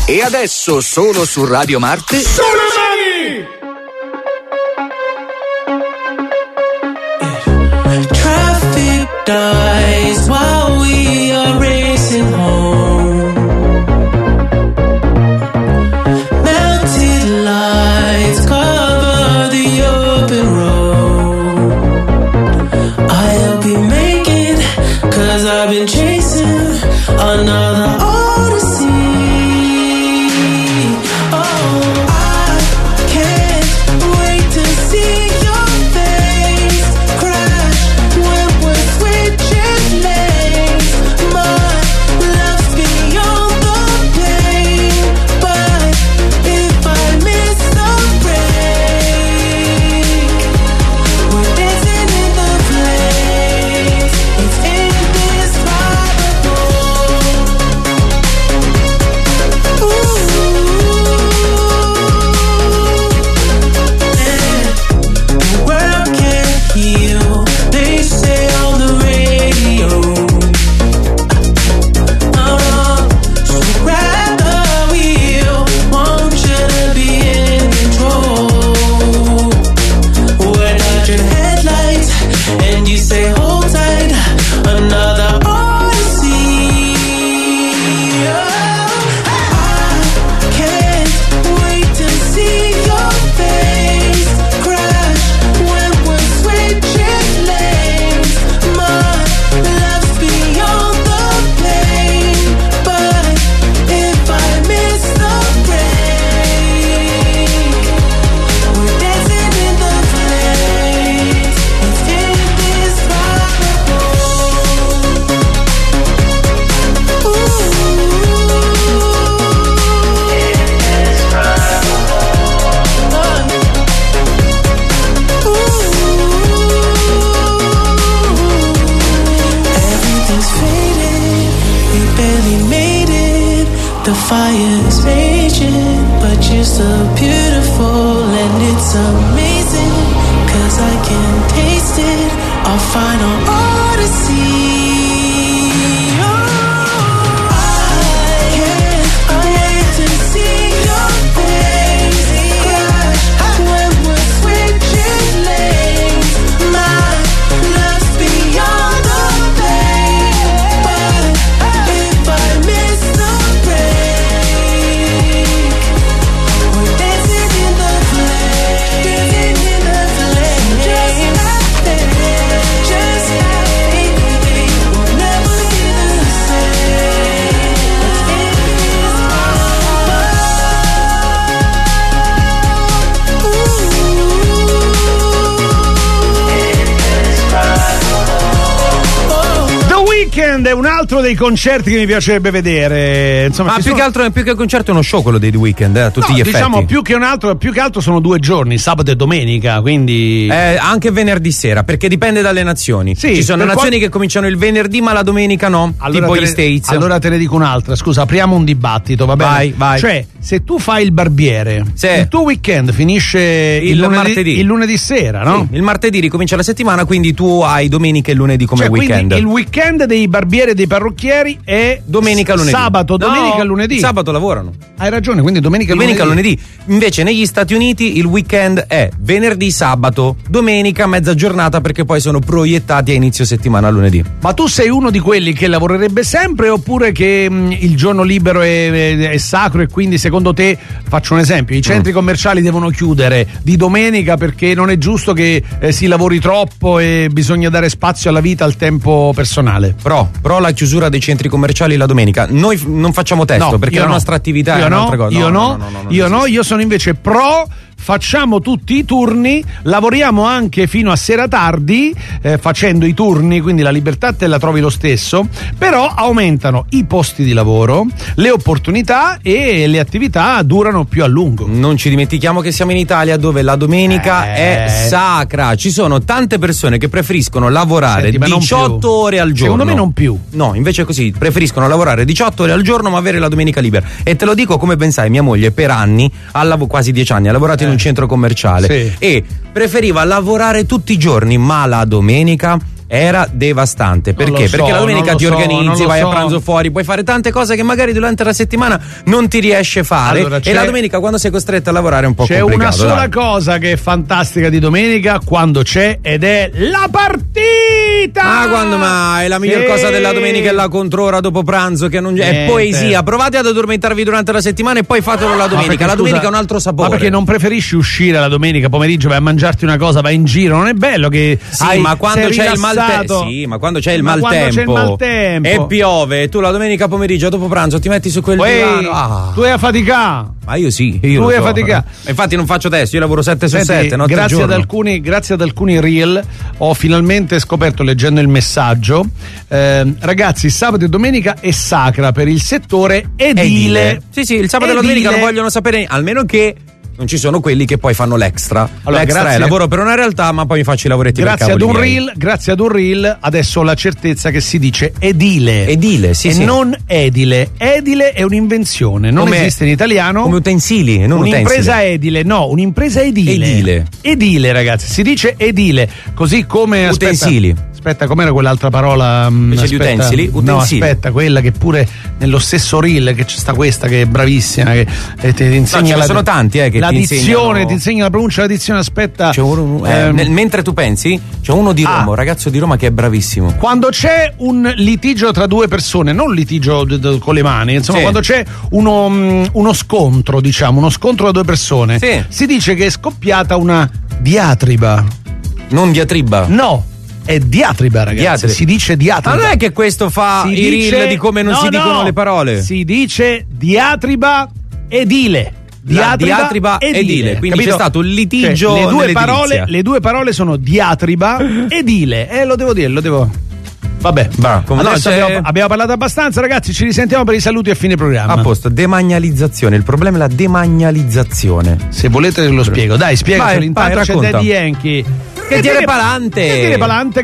E adesso solo su Radio Marte. Sulle mani! Traffic dies while we are racing home. Melted lights cover the open road. I'll be making, 'cause I've been chasing another odyssey. Oh, I can't wait to see your face crash when we're switching lanes. My love's beyond the pain, but if I miss the break, we're dancing in the flames. It's indescribable. The world can't heal, they say on the radio. So grab the wheel, want you to be in control. We're dodging headlights, and you say hold tight, another odyssey. I can't wait to see your face crash when we're switching lanes. My love's beyond the pain, but if I miss the break, we're dancing in the flames. It's indescribable. Everything's faded, we barely made it. The fire's raging, but you're so beautiful and it's amazing, 'cause I can taste it, our final odyssey. Weeknd è un altro dei concerti che mi piacerebbe vedere. Insomma, ma più che concerto è uno show quello dei The Weeknd, a tutti gli effetti. Diciamo più che altro sono 2 giorni, sabato e domenica, quindi anche venerdì sera, perché dipende dalle nazioni. Sì, ci sono nazioni che cominciano il venerdì ma la domenica no, allora tipo gli States. Allora te ne dico un'altra, scusa, apriamo un dibattito, va bene? Vai. Cioè, se tu fai il barbiere, il tuo weekend finisce il lunedì sera, no? Sì, il martedì ricomincia la settimana, quindi tu hai domenica e lunedì come weekend. Il weekend dei barbieri e dei parrucchieri è domenica, lunedì. Sabato, domenica, lunedì. Sabato lavorano. Hai ragione, quindi domenica, lunedì. Invece negli Stati Uniti il weekend è venerdì, sabato, domenica, mezza giornata, perché poi sono proiettati a inizio settimana lunedì. Ma tu sei uno di quelli che lavorerebbe sempre, oppure che il giorno libero è sacro e quindi secondo te, faccio un esempio, i centri commerciali devono chiudere di domenica perché non è giusto che si lavori troppo e bisogna dare spazio alla vita, al tempo personale? Però la chiusura dei centri commerciali la domenica noi non facciamo testo, perché la nostra attività è un'altra cosa. Io sono invece pro. Facciamo tutti i turni, lavoriamo anche fino a sera tardi facendo i turni, quindi la libertà te la trovi lo stesso, però aumentano i posti di lavoro, le opportunità e le attività durano più a lungo. Non ci dimentichiamo che siamo in Italia, dove la domenica è sacra. Ci sono tante persone che preferiscono lavorare 18 ore al giorno. Secondo me non più. No, invece è così, preferiscono lavorare 18 ore al giorno ma avere la domenica libera. E te lo dico come ben sai, mia moglie per anni, quasi 10 anni, ha lavorato in un centro commerciale e preferiva lavorare tutti i giorni, ma la domenica era devastante. Perché? Perché la domenica ti organizzi, vai a pranzo fuori, puoi fare tante cose che magari durante la settimana non ti riesci a fare. Allora, e la domenica, quando sei costretto a lavorare, è un po' c'è complicato. C'è una sola cosa che è fantastica di domenica, quando c'è, ed è la partita. Ma quando mai? La miglior cosa della domenica è la controra dopo pranzo, che non è poesia. Provate ad addormentarvi durante la settimana e poi fatelo la domenica. La domenica ha un altro sapore. Ma perché non preferisci uscire la domenica pomeriggio, vai a mangiarti una cosa, vai in giro? Non è bello che ma quando c'è il maltempo. Sì, ma quando c'è il maltempo e piove, e tu la domenica pomeriggio dopo pranzo ti metti su quel divano. Tu hai a faticare. Ma io sì, tu hai a faticare. Infatti non faccio testo, io lavoro 7 su 7, notte grazie ad alcuni reel ho finalmente scoperto, leggendo il messaggio, ragazzi, sabato e domenica è sacra per il settore edile. Sì, il sabato e la domenica non vogliono sapere, almeno che non ci sono quelli che poi fanno l'extra. Allora, l'extra è lavoro per una realtà, ma poi mi faccio i lavoretti grazie ad un reel adesso ho la certezza che si dice edile, non edile. Edile è un'invenzione, non esiste in italiano. Come utensili, non un'impresa edile, no, un'impresa edile, ragazzi, si dice edile, così come utensili. Aspetta, com'era quell'altra parola? Invece di utensili? No, aspetta, quella che pure nello stesso reel che c'è sta questa che è bravissima, che ti insegna sono tanti che la dizione, ti insegna la pronuncia, la dizione, aspetta. C'è mentre tu pensi, c'è uno di Roma, un ragazzo di Roma che è bravissimo. Quando c'è un litigio tra due persone, non litigio con le mani, insomma, quando c'è uno scontro, diciamo, uno scontro tra due persone, si dice che è scoppiata una diatriba. Non diatriba? No. È diatriba, ragazzi. Si dice diatriba. Ma non è che questo fa i reel di come non si dicono le parole? Si dice diatriba edile. Diatriba edile. Quindi capito? C'è stato un litigio. Cioè, le due parole sono diatriba edile. Lo devo. Vabbè, adesso abbiamo parlato abbastanza, ragazzi. Ci risentiamo per i saluti a fine programma. A posto. Demanializzazione. Il problema è la demanializzazione. Se volete lo spiego. Dai, spiegacelo. Intanto c'è Daddy Yankee. Che tire palante.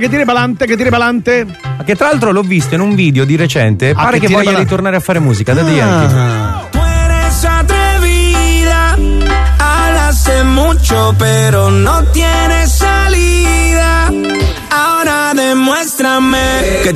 Ma che tra l'altro l'ho visto in un video di recente. Pare che voglia ritornare a fare musica. Daddy Yankee. Tu eres atrevida, hablaste mucho pero no tienes salida. Ahora demuéstrame que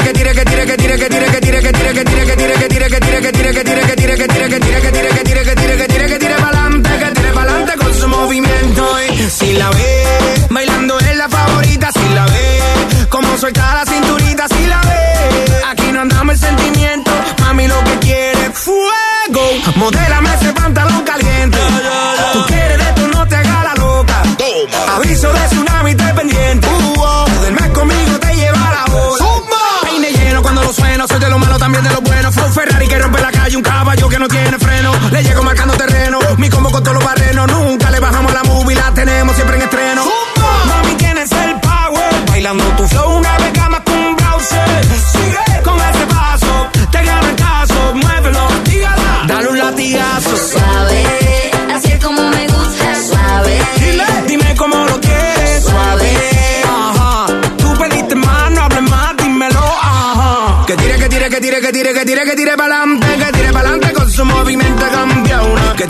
tire pa'lante con su movimiento. Y si la ve bailando es la favorita, si la ve como suelta la cinturita, si la ve aquí no andamos el sentimiento, mami lo que quiere fuego, modélame ese pantalón caliente, tú quieres de esto, no te hagas la loca, aviso de tsunami, estoy pendiente, del mes conmigo te lleva la hora, peine lleno cuando lo sueno, soy de lo malo también de lo bueno, fue un Ferrari que rompe la calle, un caballo que no tiene freno, le llego marcando terreno, mi combo con todos los barrenos, nunca le bajamos la movie, la tenemos siempre en estreno, mami tienes el power, bailando tu flow, una beca más que un browser, sigue con ese paso, te gano el caso, muévelo, dígala, dale un latigazo, suave, así es como me gusta, suave, dime cómo lo quieres, suave, tú pediste más, no hables más, dímelo, que tire pa'lante con su movimiento campeona, que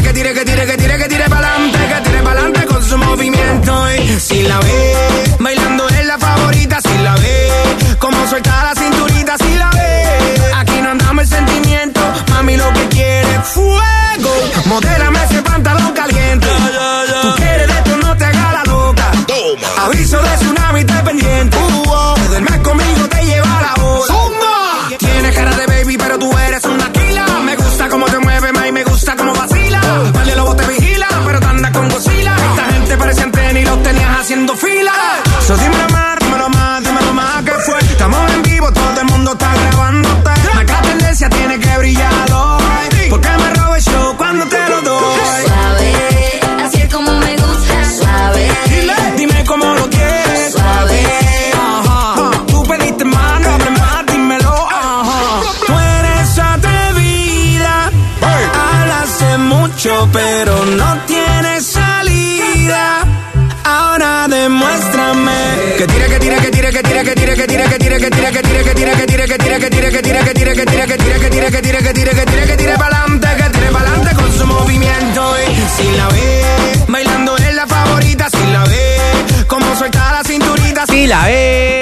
tire pa'lante con su movimiento, y si la ve bailando es la favorita, si la ve como suelta la cinturita, si la ve aquí no andamos el sentimiento, mami lo que quiere fuego, modélame ese pantalón caliente, tú quieres de esto, no te hagas la loca, aviso de tsunami, estoy pendiente, del mes conmigo te lleva la hora, tienes cara de baby pero tú eres una killa, me gusta cómo te mueves, ma, y me gusta cómo vacila, par de lobos te vigila, pero te andas con Godzilla, esta gente parece antena y los tenías haciendo fila, so dímelo más, que fue, estamos en vivo, todo el mundo está grabándote, marca tendencia, tiene que brillar hoy, porque me robo el show cuando te lo doy, suave, así es como me gusta, suave, dime cómo lo quieres, suave, tú pediste más, no hables más, dímelo, tú eres atrevida, hablaste mucho pero no tienes salida, ahora demuéstrame que tire pa'lante con su movimiento, y si la ve bailando es la favorita, si la ve como suelta la cinturita, si la ve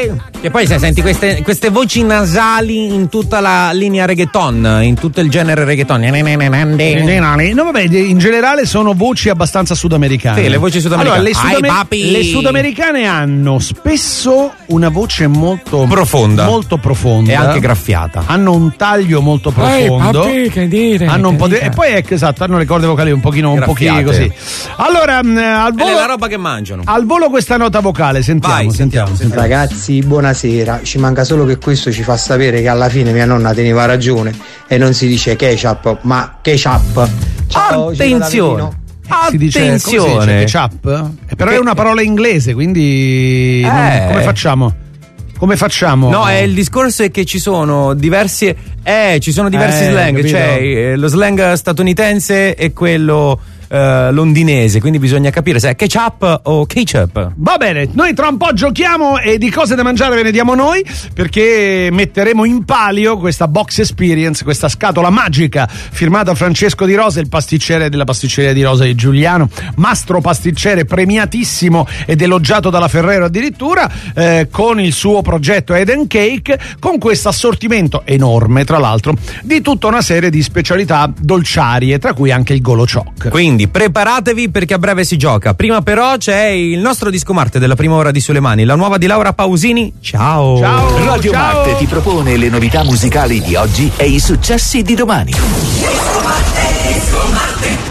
Che poi se senti queste voci nasali in tutta la linea reggaeton, in tutto il genere reggaeton. No, vabbè, in generale sono voci abbastanza sudamericane. Sì, le voci sudamericane. Allora, le sudamericane hanno spesso una voce molto profonda. Molto profonda. E anche graffiata. Hanno un taglio molto profondo. Hanno un po' e poi esatto, hanno le corde vocali un pochino così. Allora, al volo è la roba che mangiano. Al volo questa nota vocale, sentiamo. Ragazzi, buonasera. Ci manca solo che questo ci fa sapere che alla fine mia nonna teneva ragione e non si dice ketchup, ma ketchup. Ciao, attenzione. Si dice ketchup? Però è una parola inglese, quindi come facciamo? No, il discorso è che ci sono diversi slang, capito. cioè lo slang statunitense e quello londinese, quindi bisogna capire se è ketchup o ketchup. Va bene, noi tra un po' giochiamo e di cose da mangiare ve ne diamo noi, perché metteremo in palio questa box experience, questa scatola magica firmata Francesco Di Rosa, il pasticcere della pasticceria Di Rosa di Giuliano, mastro pasticcere premiatissimo ed elogiato dalla Ferrero addirittura, con il suo progetto Eden Cake, con questo assortimento enorme tra l'altro di tutta una serie di specialità dolciarie, tra cui anche il Golo Choc. Quindi preparatevi, perché a breve si gioca. Prima però c'è il nostro Disco Marte della prima ora di Sulemani, la nuova di Laura Pausini. Ciao. Radio Marte ti propone le novità musicali di oggi e i successi di domani. Disco Marte.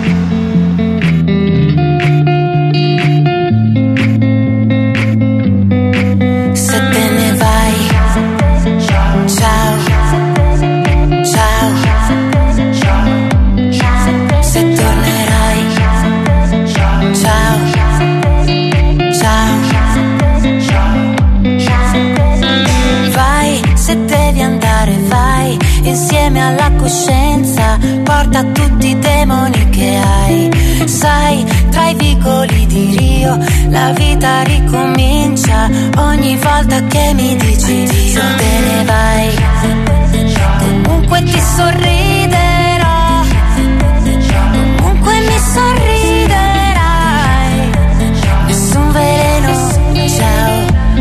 Insieme alla coscienza porta tutti i demoni che hai. Sai, tra i vicoli di Rio la vita ricomincia ogni volta che mi dici Dio. Se te ne vai, comunque ti sorriderò, comunque mi sorriderai. Nessun veleno, ciao.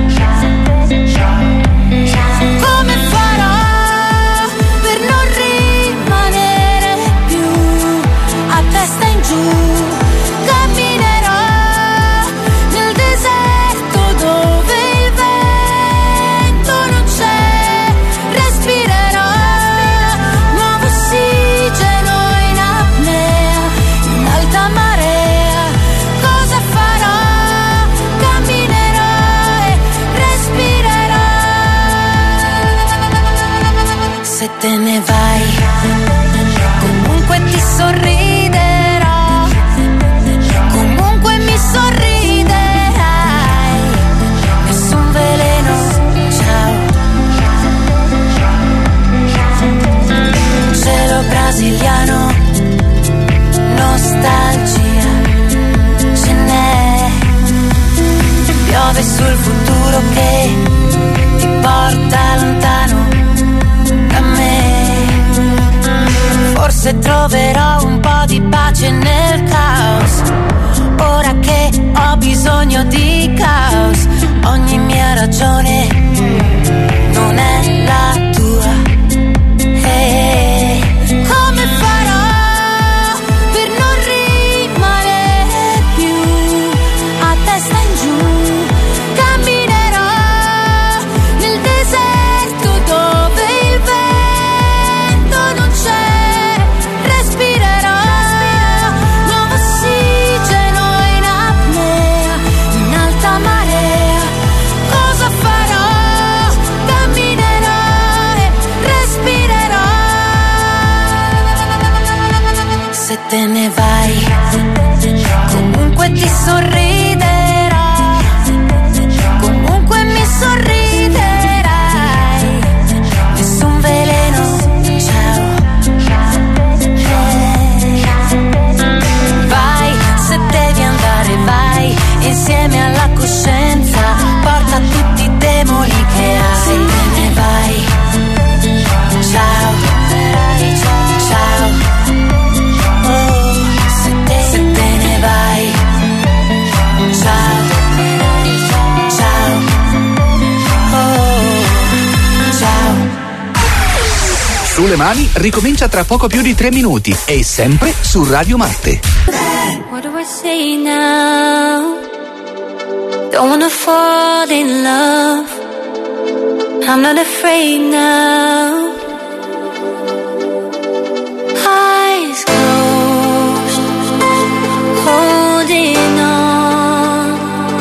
Se te ne vai, comunque ti sorriderò, comunque mi sorriderai. Nessun veleno, ciao. Cielo brasiliano, nostalgia, ce n'è. Piove sul futuro che ti porta lontano. Forse troverò un po' di pace nel caos. Ora che ho bisogno di caos, ogni mia ragione non è la tua. Come farò per non rimanere più a testa in giù? Camminerò nel deserto dove il vento non c'è. Se te ne vai, comunque ti sorriderò, comunque mi sorriderai. Nessun veleno, ciao. Vai, se devi andare vai, insieme alla coscienza porta tutti i demoni che hai. Se te ne vai, ciao, ciao. Se te ne vai, tue mani ricomincia tra poco più di 3 minuti e sempre su Radio Marte. What do I say now? Don't wanna fall in love. I'm not afraid now. Eyes closed, holding on,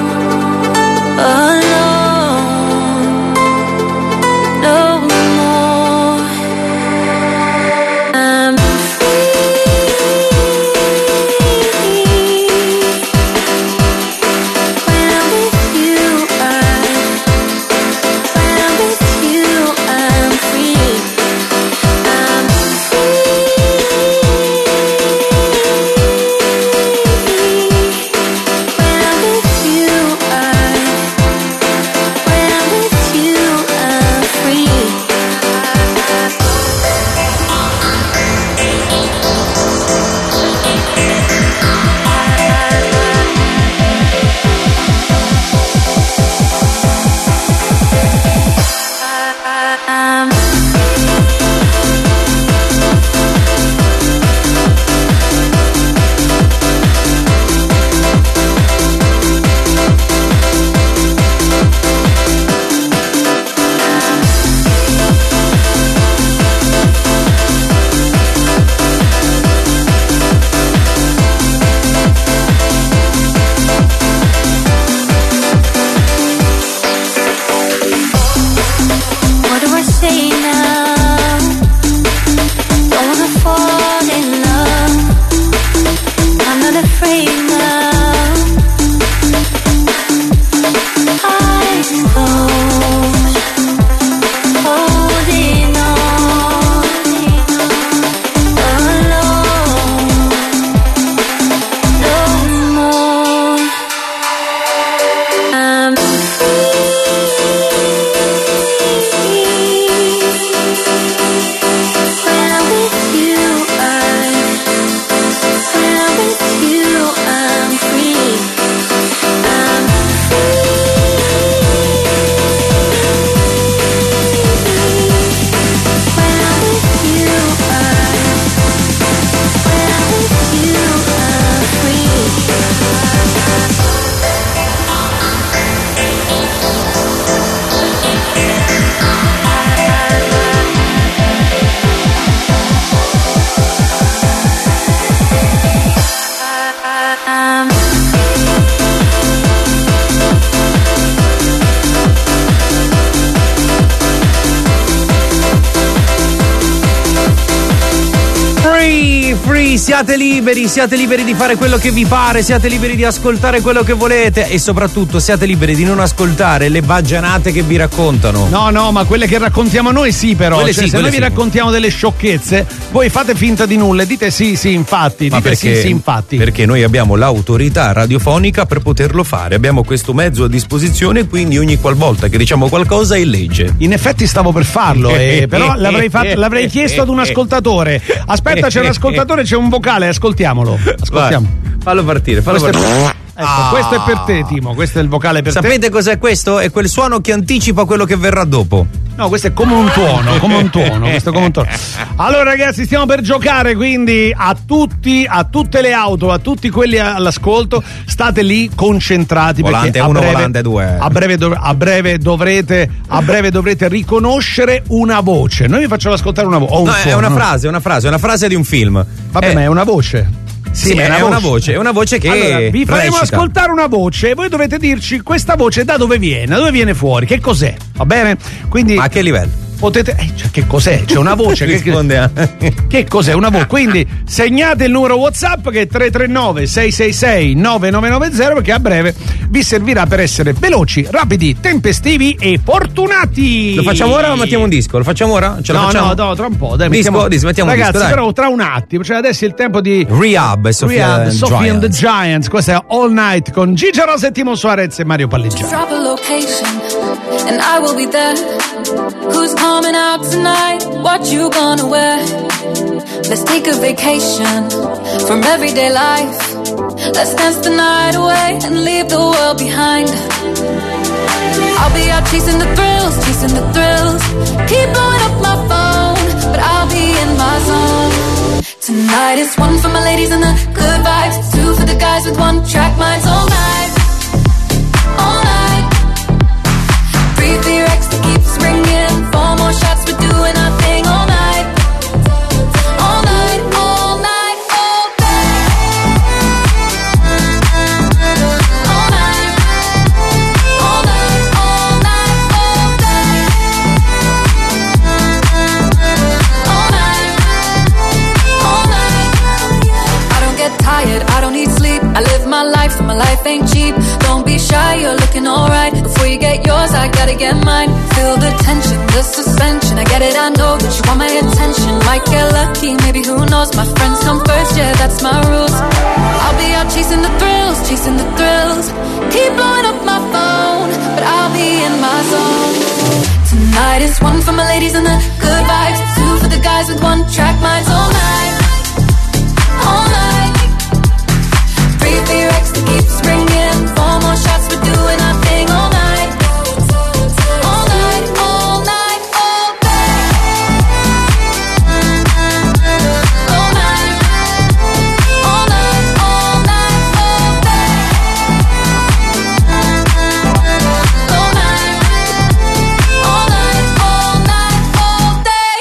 alone, no more. I'm free when I'm with you. When I'm with you, I'm free. I'm free when I'm with you. When I'm with you, I'm free. I'm What do I say now? Don't wanna fall in love. I'm not afraid now. Eyes closed, holding on, alone, no more. I'm free when I'm with you. When I'm with you, I'm free. I'm free when I'm with you. When I'm with you, I'm free. I'm Free, siate liberi di fare quello che vi pare, siate liberi di ascoltare quello che volete e soprattutto siate liberi di non ascoltare le baggianate che vi raccontano. No, ma quelle che raccontiamo noi sì, però. Quelle Cioè, sì, se quelle noi vi sì. raccontiamo delle sciocchezze, voi fate finta di nulla e dite sì, infatti. Ma Dite sì, infatti. Perché noi abbiamo l'autorità radiofonica per poterlo fare, abbiamo questo mezzo a disposizione, quindi ogni qualvolta che diciamo qualcosa è legge. In effetti stavo per farlo, però l'avrei chiesto ad un ascoltatore. Aspetta, c'è un ascoltatore, c'è un vocale, ascoltiamolo. Ascoltiamo. Vai, fallo partire. Ecco, questo è per te, Timo. Questo è il vocale per te. Sapete cos'è questo? È quel suono che anticipa quello che verrà dopo. No, questo è come un tuono, questo è come un tuono. Allora ragazzi, stiamo per giocare, quindi a tutte le auto, a tutti quelli all'ascolto, state lì concentrati. Volante perché 1, volante 2. A breve dovrete riconoscere una voce. Noi vi facciamo ascoltare una voce. No, è una frase di un film. Vabbè, ma è una voce. Sì, è una voce che allora, vi faremo recita. ascoltare una voce e voi dovete dirci questa voce da dove viene fuori, che cos'è, va bene? Quindi ma a che livello? Potete cioè, che cos'è? C'è una voce risponde che cos'è una voce? Quindi segnate il numero WhatsApp che è 339 666 9990 perché a breve vi servirà per essere veloci, rapidi, tempestivi e fortunati. Lo facciamo ora o mettiamo un disco? Lo facciamo ora? Ce la facciamo? No, tra un po', dai, mettiamo un disco, ragazzi, dai. però tra un attimo, cioè adesso è il tempo di Rehab, Sophie and the Giants. Questa è All Night con Gigi Rosa, Timo Suarez e Mario Palleggiano. Drop a location and I will be there. Who's coming out tonight? What you gonna wear? Let's take a vacation from everyday life. Let's dance the night away and leave the world behind. I'll be out chasing the thrills, chasing the thrills. Keep blowing up my phone, but I'll be in my zone. Tonight it's one for my ladies and the good vibes, two for the guys with one track minds. All night, all night. 3 for your ex that keeps ringing, 4 more shots, we're doing our thing all night. All night, all night, all day. All night, all night, all night, all day. All night, all night. I don't get tired, I don't need sleep. I live my life and my life ain't cheap. Don't be shy, you're looking alright. Before you get yours, I gotta get mine. Feel the tension, the suspension. I get it, I know that you want my attention. Might get lucky, maybe who knows. My friends come first, yeah, that's my rules. I'll be out chasing the thrills, chasing the thrills. Keep blowing up my phone, but I'll be in my zone. Tonight is one for my ladies and the good vibes, two for the guys with one track minds. All night, all night. 3 for your ex that keeps ringing, 4 more shots, we're doing our thing all night. All night, all night, all day. All night, all night, all night, all day. All night, all night, all night, all day.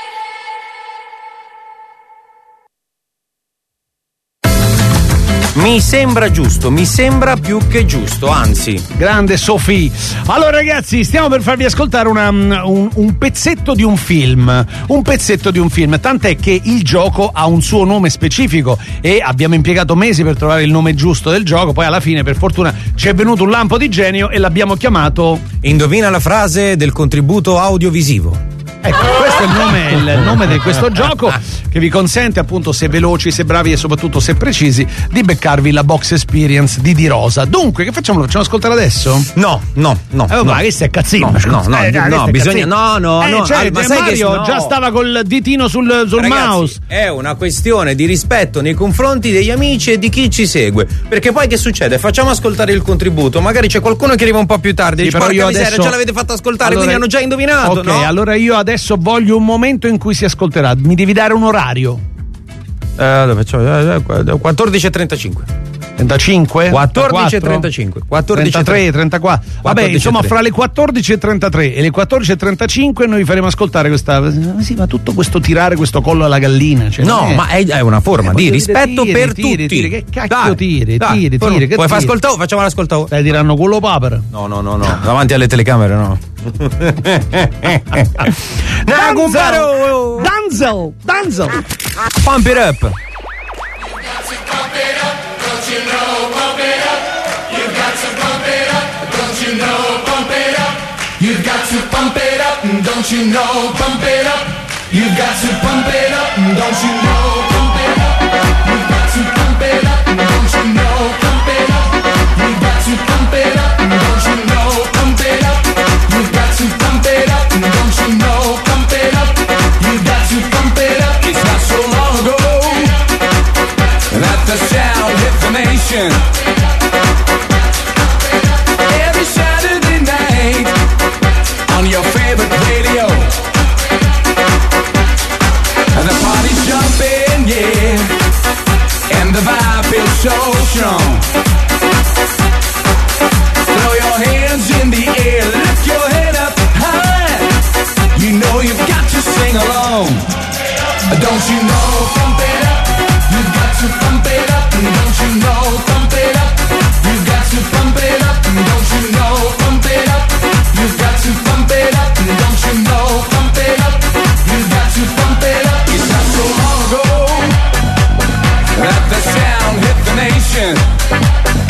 Mi sembra giusto, mi sembra più che giusto, anzi. Grande Sofì. Allora ragazzi, stiamo per farvi ascoltare un pezzetto di un film. Un pezzetto di un film, tant'è che il gioco ha un suo nome specifico e abbiamo impiegato mesi per trovare il nome giusto del gioco. Poi alla fine, per fortuna, ci è venuto un lampo di genio e l'abbiamo chiamato Indovina la frase del contributo audiovisivo. Ecco, questo è il nome di questo gioco che vi consente, appunto, se veloci, se bravi e soprattutto se precisi, di beccarvi la box experience di Rosa. Dunque, che facciamo? Lo facciamo ascoltare adesso? No. Ma che stai cazzino? No, bisogna. No. Cioè, ma sai Mario che no. già stava col ditino sul Ragazzi, mouse. È una questione di rispetto nei confronti degli amici e di chi ci segue. Perché poi che succede? Facciamo ascoltare il contributo. Magari c'è qualcuno che arriva un po' più tardi. Dice, porca miseria, già l'avete fatto ascoltare, allora, quindi hanno già indovinato. Ok, no? allora io adesso voglio un momento in cui si ascolterà. Mi devi dare un orario. 14:35. 35? 14:35. 33, 34. Vabbè, insomma, fra le 14:33 e le 14:35 noi vi faremo ascoltare questa. Sì, ma tutto questo tirare questo collo alla gallina. Cioè, ma è una forma di rispetto per tutti. Che cacchio tiri. Puoi far ascoltare? Facciamo l'ascoltare. Stai tirando quello papera. No. Davanti alle telecamere, no. Danzel. Pump it up. You've got to pump it up, don't you know, pump it up. You've got to pump it up, don't you know, pump it up. You've got to pump it up, don't you know, pump it up. You've got to pump it up, don't you know, pump it up. You've got to pump it up, don't you know, pump it up. You've got to pump it up. It's not so long ago that the sound hit the nation. Every Saturday night on your favorite radio, and the party's jumping, yeah, and the vibe feels so strong. Throw your hands in the air, lift your head up high. You know you've got to sing along. Don't you know, pump it up. You've got to pump it up. Don't you know, pump it up. You've got to pump it up. Don't you know, pump it up. You've got to pump it up. Don't you know, pump it up. You've got to pump it up. It's not so long ago that the sound hit the nation.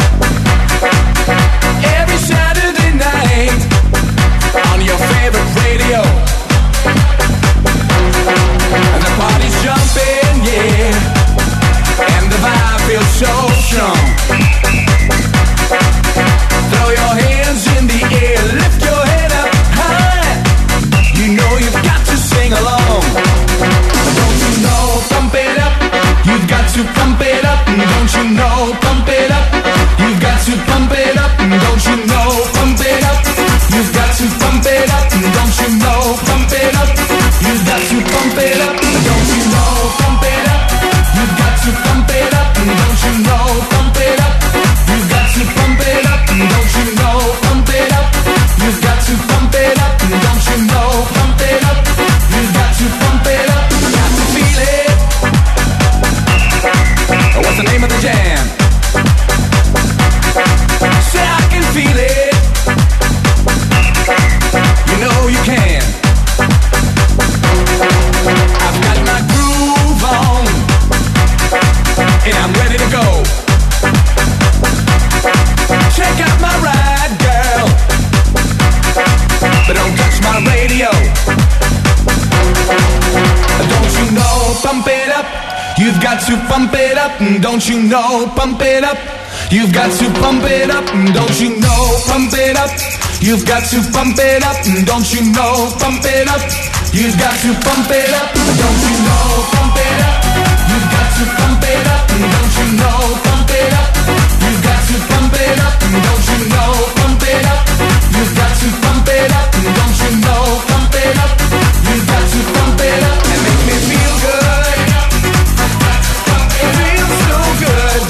You've got to pump it up, don't you know? Pump it up. You've got to pump it up, don't you know? Pump it up. You've got to pump it up, don't you know? Pump it up. You've got to pump it up, don't you know? Pump it up. You've got to pump it up, don't you know? Pump it up. You've got to pump it up, don't you know? Pump it up. You've got to pump it up, don't you know? Pump it up. You've got to pump it up and make me feel good. It feels so good.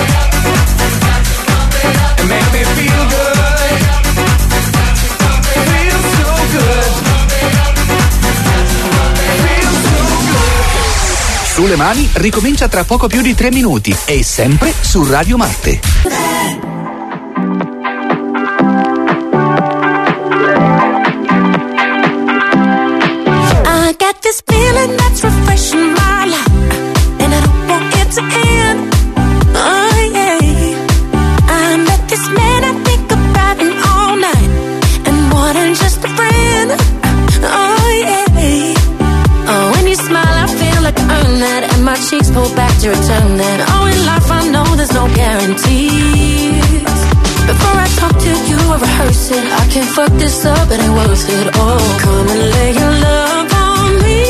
And make me feel good. It feels so good. It feels so good. Sulle mani ricomincia tra poco più di 3 minuti e sempre su Radio Marte. I got this feeling that's refreshing my life, and I don't want it to end. Oh yeah, I met this man I think about him all night, and more than just a friend. Oh yeah, oh when you smile I feel like I earn that, and my cheeks pull back to return that. Oh in life I know there's no guarantees. Before I talk to you I rehearse it. I can't fuck this up, it ain't worth it. Oh come and lay your love on me.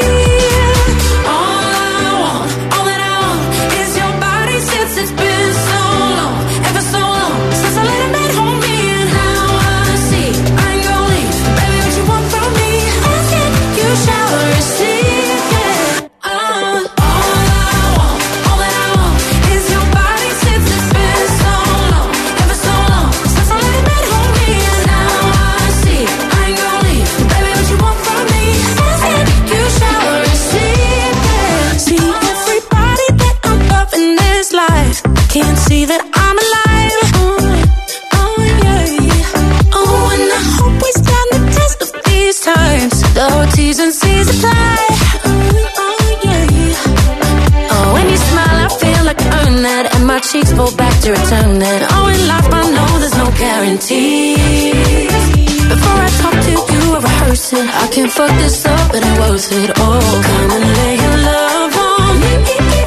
All that I want is your body since it's been so long, ever so long since I let a man hold me. And now I see I ain't gonna leave, baby, what you want from me? Ask it, you shall receive, yeah. All that I want is your body since it's been so long, ever so long since I let a man hold me. And now I see I ain't gonna leave, baby, what you want from me? Ask it, you shall receive, yeah. See everybody that I'm loving this life can't see that I'm alive. Oh yeah. Oh, and I hope we stand the test of these times. The T's and C's apply. Oh yeah. Oh, when you smile I feel like I earn that, and my cheeks pull back to return that. Oh, in life I know there's no guarantees. Before I talk to you I rehearse it. I can't fuck this up, it ain't worth it. Oh, come and lay your love on me.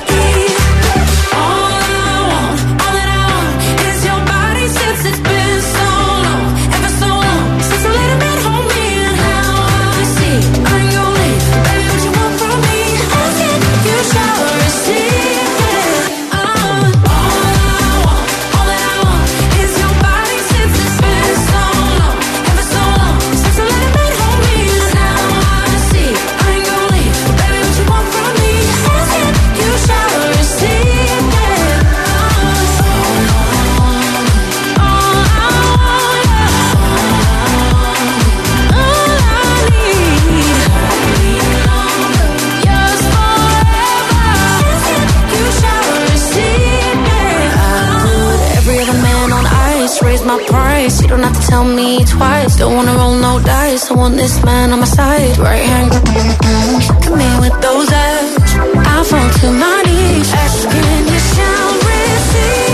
All that I want is your body since it's been so long, ever so long since I let a man hold me. And now I see I ain't gonna leave, baby, what you want from me? Ask it, you shall receive, yeah. All that I want is your body since it's been so long, ever so long since I let a man hold me. And now I see I ain't gonna leave, baby, what you want from me? Ask it, you shall receive, yeah. Raise my price, you don't have to tell me twice. Don't wanna roll no dice, I want this man on my side. Right hand, come in with those abs. I fall to my knees, asking you shall receive.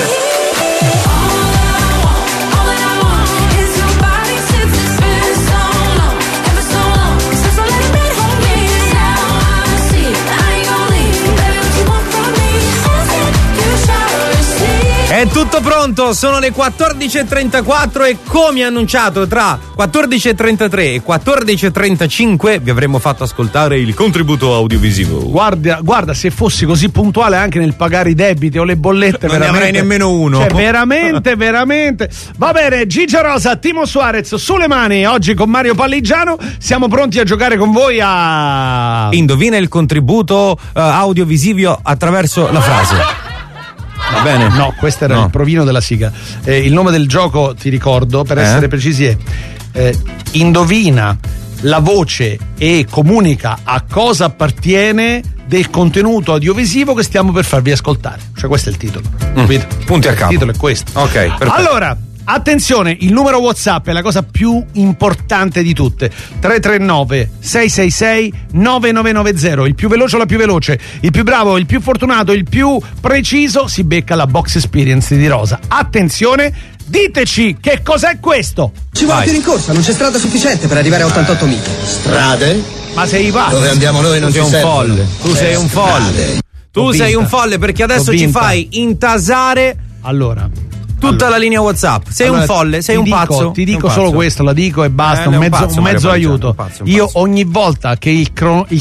All that I want is your body since it's been so long, ever so long since I let a man hold me. Now I see I ain't gonna leave, baby, what you want from me? Ask it, you shall receive. È tutto pronto, sono le 14.34 e come annunciato tra 14.33 e 14.35 vi avremmo fatto ascoltare il contributo audiovisivo. Guarda, se fossi così puntuale anche nel pagare i debiti o le bollette, non veramente, ne avrei nemmeno uno. Cioè, veramente. Va bene, Gigia Rosa, Timo Suarez sulle mani. Oggi con Mario Palligiano siamo pronti a giocare con voi a Indovina il contributo audiovisivo attraverso la frase. Va bene? No, questo era il provino della sigla. Il nome del gioco, ti ricordo, per essere precisi, è indovina la voce e comunica a cosa appartiene del contenuto audiovisivo che stiamo per farvi ascoltare. Cioè, questo è il titolo. Capito? Punti a capo. Il titolo è questo. Ok, perfetto. Allora, Attenzione, il numero WhatsApp è la cosa più importante di tutte. 339 666 9990. Il più veloce o la più veloce, il più bravo, il più fortunato, il più preciso si becca la box experience di Rosa. Attenzione, diteci che cos'è questo. Ci vuole più rincorsa, non c'è strada sufficiente per arrivare a 88 miglia. Strade? Ma sei pazzo? Dove andiamo noi non sei ci un servono. folle. Tu sei un folle. Tu sei un folle perché adesso ci fai intasare tutta la linea WhatsApp. Sei un folle, sei un pazzo. Ti dico solo questo, la dico e basta, un mezzo aiuto. Io ogni volta che il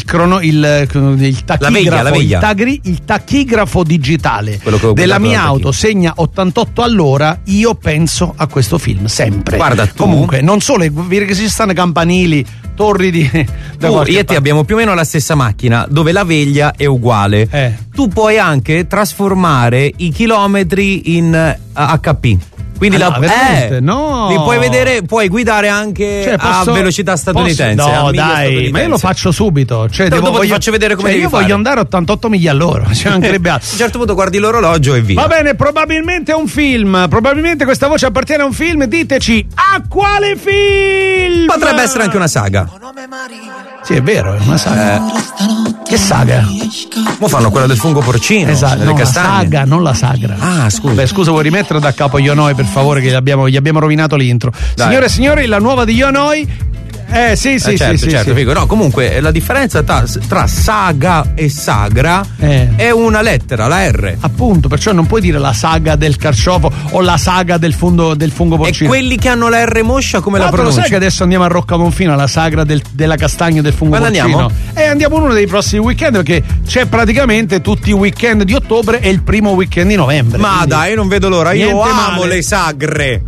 tachigrafo digitale della mia auto segna 88 all'ora, io penso a questo film sempre. Guarda, tu comunque non solo che ci stanno campanili, torri di io e te abbiamo più o meno la stessa macchina dove la veglia è uguale. Tu puoi anche trasformare i chilometri in HP. Quindi li puoi vedere, puoi guidare anche a velocità statunitense. Ma io lo faccio subito. Dopo ti faccio vedere come devi fare. Io voglio andare a 88 miglia all'ora. Ci mancherebbe altro. A un certo punto guardi l'orologio e via. Va bene, probabilmente è un film. Probabilmente questa voce appartiene a un film. Diteci a quale film? Potrebbe essere anche una saga. Sì, è vero, è una saga. Che saga? Mo fanno quella del fungo porcino. Esatto, delle castagne. La saga, non la sagra. Ah, scusa. Beh, scusa, vuoi rimettere da capo Ionoi, per favore, che gli abbiamo rovinato l'intro. Dai. Signore e signori, la nuova di Ionoi. Certo, figo. No, comunque la differenza tra saga e sagra è una lettera, la R. Appunto, perciò non puoi dire la saga del carciofo o la saga del fungo porcino. E quelli che hanno la R moscia come la pronuncia? Lo sai che adesso andiamo a Roccamonfino, alla sagra della castagna del fungo porcino? Andiamo? Andiamo uno dei prossimi weekend, perché c'è praticamente tutti i weekend di ottobre e il primo weekend di novembre. Ma dai, non vedo l'ora, io amo le sagre.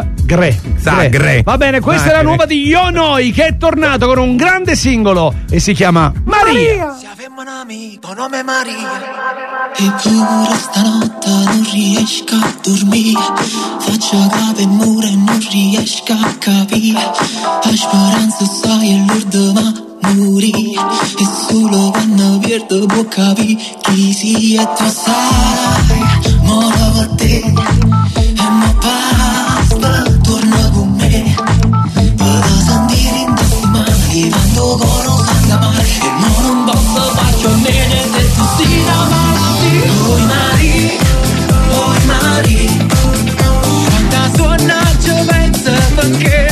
Sagre. Va bene, questa è la nuova di Ionoi, che è tornato con un grande singolo e si chiama Maria. Se avemmo un amico nome Maria, eppure stanotte non riesco a dormire, faccio capo e muro e non riesco a capire, la speranza sai e l'ordine morire, e solo quando perdo può capire chi si è. Tu sai, moro con te e mo basta, torna con me, vado sentire in testa mani quando conosco mare, e mo non posso farci a meno se tu sei una malattia. Oi Maria, quanta suona ci pensa perché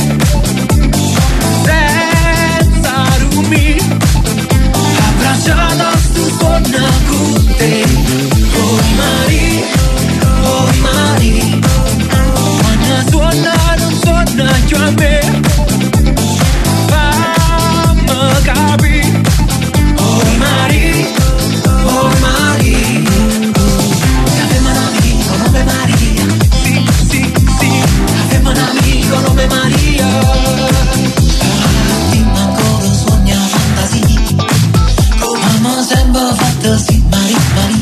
senza rumi abbracciata sto suona con te. Oi Maria, quando suona non suona più a me, fammi capire. Oi Maria, avevamo un amico nome Maria, sì, avevamo un amico nome Maria, dimmi ancora sogna fantasia, come abbiamo sempre fatto sì, Maria,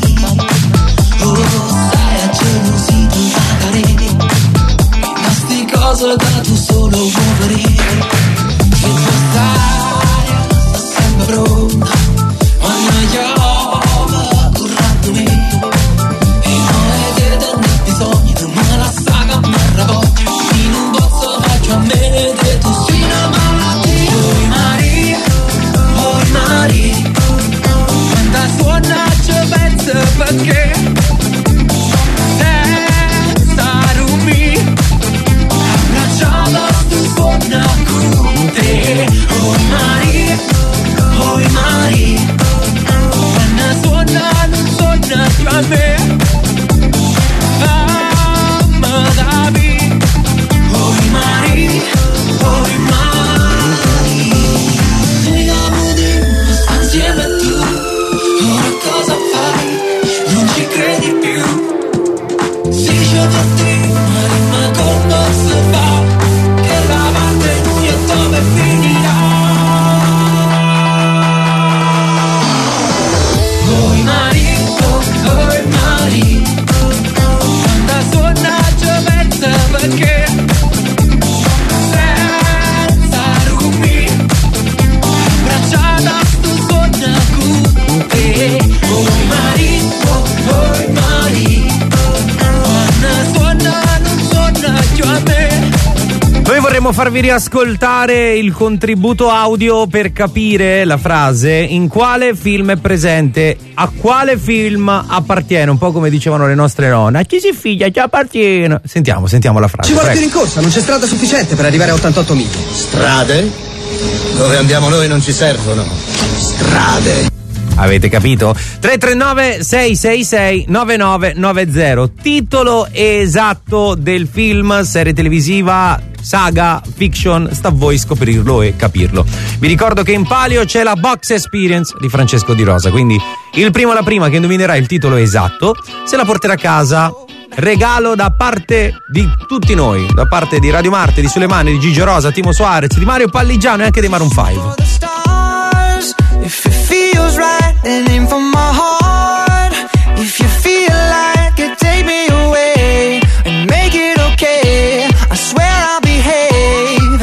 sai a gelosia tu pagare, ma sti cose che tu solo vuoi vedere, che tu stai sempre pronta, quando io perché senza rumi abbracciata tu suona con te. Oi Maria, quando suona non suona più a me, fammi capire. Oi Maria, legamo di sta insieme tu, ora cosa fai? Non ci farvi riascoltare il contributo audio per capire la frase in quale film è presente, a quale film appartiene, un po' come dicevano le nostre nonne. A chi si figlia, ci appartiene. Sentiamo la frase. Ci vuole più rincorsa, non c'è strada sufficiente per arrivare a 88 miglia. Strade? Dove andiamo noi non ci servono. Strade. Avete capito? 339-666-9990. Titolo esatto del film, serie televisiva, saga, fiction, sta a voi scoprirlo e capirlo. Vi ricordo che in palio c'è la Box Experience di Francesco Di Rosa, quindi il primo o la prima che indovinerà il titolo esatto se la porterà a casa. Regalo da parte di tutti noi, da parte di Radio Marte, di Sulemani, di Gigio Rosa, Timo Suarez, di Mario Palligiano e anche dei Maroon 5. If it feels right, then aim for my heart. If you feel like it, take me away and make it okay. I swear I'll behave.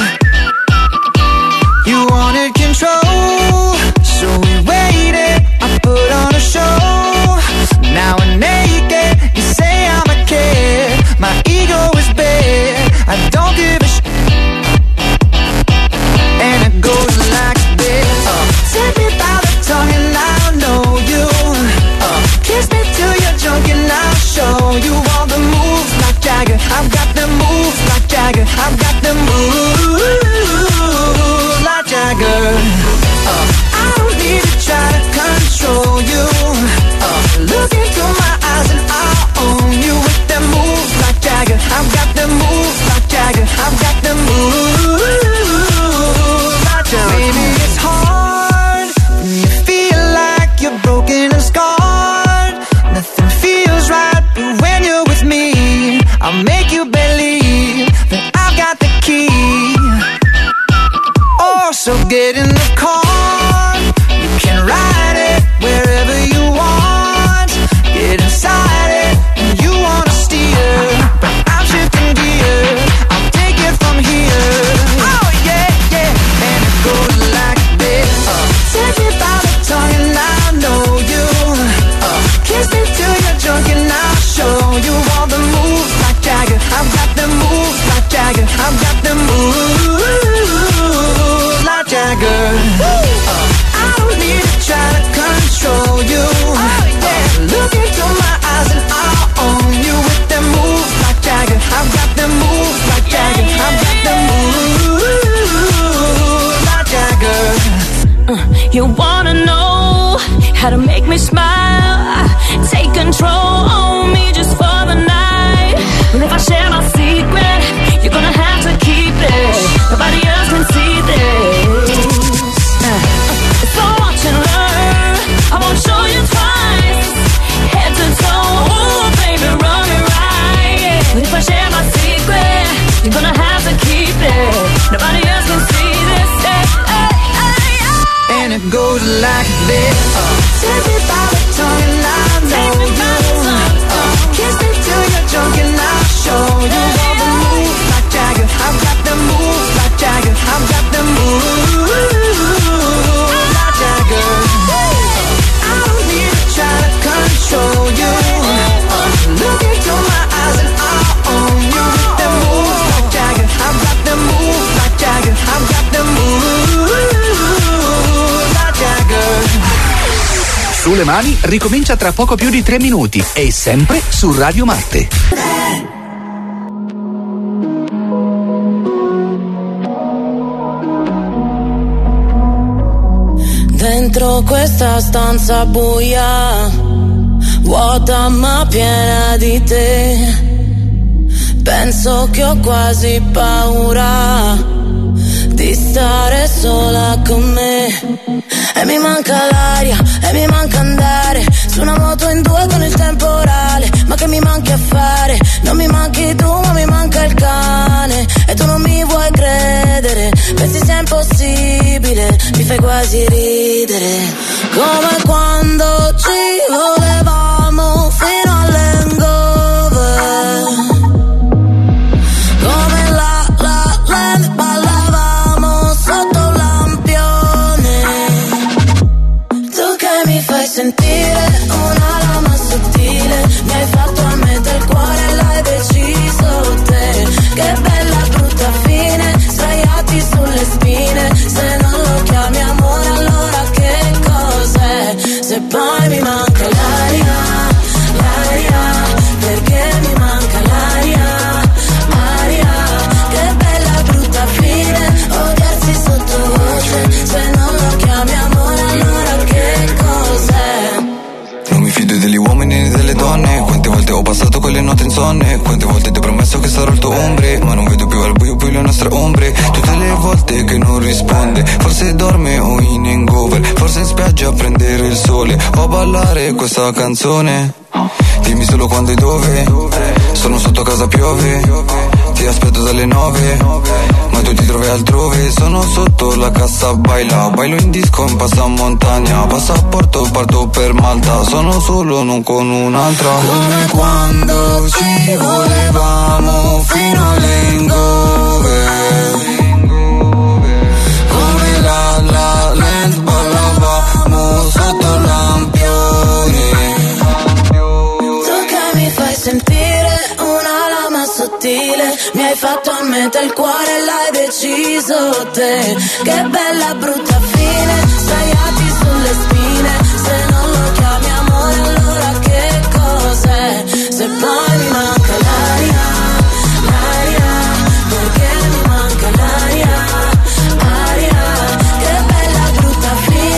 You wanted control, so we waited. I put on a show. Now we're naked. You say I'm a kid. My ego is bad. I don't give a shit. And it goes like this. Take me by the tongue and I'll know you. Kiss me till you're drunk and I'll show you all the moves like Jagger. I've got the moves like Jagger. I've got the moves like Jagger. I don't need to try to control you. Look into my eyes and I'll own you with the moves like Jagger. I've got the moves like Jagger. I've got the moves like Jagger. Baby, it's hard when you feel like you're broken and scarred. Nothing feels right, but when you're with me, I'll make you believe that I've got the key. Oh, so get in the car. You can ride it wherever you want. Get inside it and you wanna steer, but I'm shifting gears. I'll take it from here. Oh yeah, yeah, and it goes like this. Take me by the tongue and I know you. Kiss me till you're drunk and I'll show you all the moves like Jagger. I've got the moves like Jagger. I've got the moves like Jagger. I don't need to try to control you. Look into my eyes and I'll own you with the moves like Jagger. I've got the moves like Jagger. I've got the moves like Jagger. You wanna know how to make me smile? Take control on me just for the night. And if I share my secret, you're gonna have to keep it. Nobody else can see this. So watch and learn. I won't show you twice. Head to toe, oh baby, run it right. But if I share my secret, you're gonna have to keep it. Nobody else can see this. And it goes like this. Take me by the tongue and I know you. Kiss me till you're drunk and I'll show you all the moves like Jagger. I've got the moves like Jagger. I've got the moves like Jagger. I don't need to try to control you. Look into my eyes and I'll own you with the moves like Jagger. I've got the moves like Jagger. I've got the moves like Jagger. Sulle mani ricomincia tra poco più di 3 minuti e sempre su Radio Marte. Dentro questa stanza buia, vuota ma piena di te, penso che ho quasi paura di stare sola con me. E mi manca l'aria, e mi manca andare su una moto in due con il temporale. Ma che mi manchi a fare? Non mi manchi tu, ma mi manca il cane. E tu non mi vuoi credere, pensi sia impossibile, mi fai quasi ridere. Come quando ci volevamo fino all'hangover. Come la land ballavamo sotto un lampione. Tu che mi fai sentire una lama sottile, mi hai fatto a metà il cuore, l'hai deciso te. Che bella brutta fine, donne. Quante volte ho passato quelle notti insonne, quante volte ti ho promesso che sarò il tuo ombre, ma non vedo più al buio poi le nostre ombre. Tutte le volte che non risponde, forse dorme o in hangover, forse in spiaggia a prendere il sole o a ballare questa canzone. Dimmi solo quando e dove, sono sotto casa piove, ti aspetto dalle 9, ma tu ti trovi altrove. Sono sotto la cassa bailo in disco in passamontagna, passaporto parto per Malta, sono solo non con un'altra. Come quando ci volevamo fino all'hangover, come la land ballavamo sotto lampioni. Tu che mi fai sentire una lama sottile, mi hai fatto a metà il cuore e l'hai deciso te. Che bella brutta fine, sdraiati sulle spine. Se non lo chiami amore allora che cos'è? Se poi mi manca l'aria, l'aria, perché mi manca l'aria, aria. Che bella brutta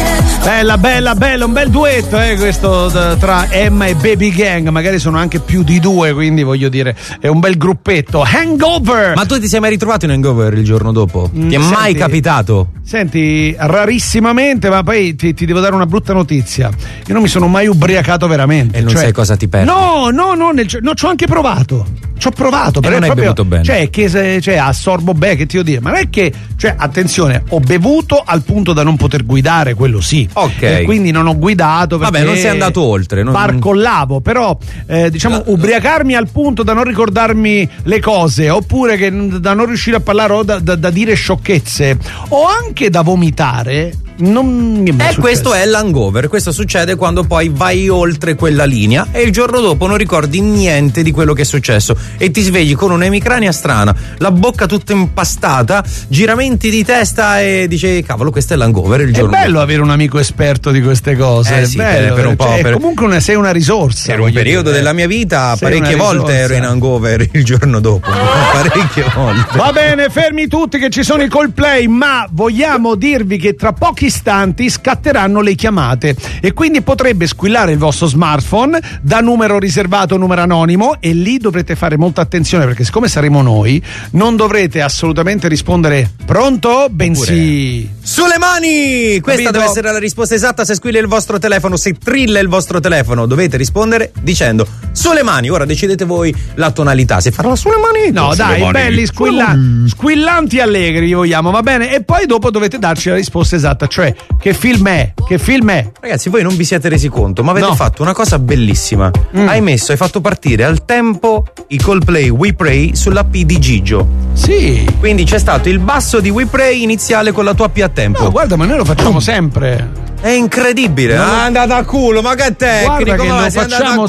fine. Bella, un bel duetto questo tra Emma e Baby Gang, magari sono anche più di due, quindi voglio dire è un bel gruppetto. Hangover! Ma tu ti sei mai ritrovato in hangover il giorno dopo? Ti è mai capitato? Senti, rarissimamente, ma poi ti devo dare una brutta notizia. Io non mi sono mai ubriacato veramente. E non sai cosa ti perdi? No, ci ho anche provato. Ci ho provato, però non hai proprio, bevuto bene. Cioè, assorbo bene, che ti devo dire. Ma non è che, cioè, attenzione, ho bevuto al punto da non poter guidare, quello sì. Ok. E quindi non ho guidato perché. Vabbè, non sei andato oltre. Barcollavo, però, ubriacarmi al punto da non ricordarmi le cose, oppure da non riuscire a parlare o da dire sciocchezze, o anche da vomitare. Non mi è mai successo. Questo è l'hangover. Questo succede quando poi vai oltre quella linea e il giorno dopo non ricordi niente di quello che è successo e ti svegli con un'emicrania strana, la bocca tutta impastata, giramenti di testa e dici cavolo, questo è l'hangover il giorno dopo. È bello avere un amico esperto di queste cose. È sì, bello, per un po'. Comunque sei una risorsa. Per un periodo della mia vita parecchie volte ero in hangover il giorno dopo. Parecchie volte. Va bene, fermi tutti che ci sono i Coldplay, ma vogliamo dirvi che tra pochi istanti scatteranno le chiamate e quindi potrebbe squillare il vostro smartphone da numero riservato, numero anonimo, e lì dovrete fare molta attenzione perché siccome saremo noi non dovrete assolutamente rispondere pronto, bensì sulle mani. Questa deve essere la risposta esatta. Se squilla il vostro telefono, se trilla il vostro telefono, dovete rispondere dicendo sulle mani. Ora decidete voi la tonalità, se farla sulle mani. No, dai, mani. Belli squillanti allegri li vogliamo, va bene? E poi dopo dovete darci la risposta esatta, cioè che film è? Ragazzi, voi non vi siete resi conto, ma avete fatto una cosa bellissima. Hai fatto partire al tempo i Coldplay We Pray sulla P di Gigio. Sì. Quindi c'è stato il basso di We Pray iniziale con la tua P a tempo. No, guarda, ma noi lo facciamo sempre. È incredibile. No. È andata a culo, ma che tecnico. Guarda che lo facciamo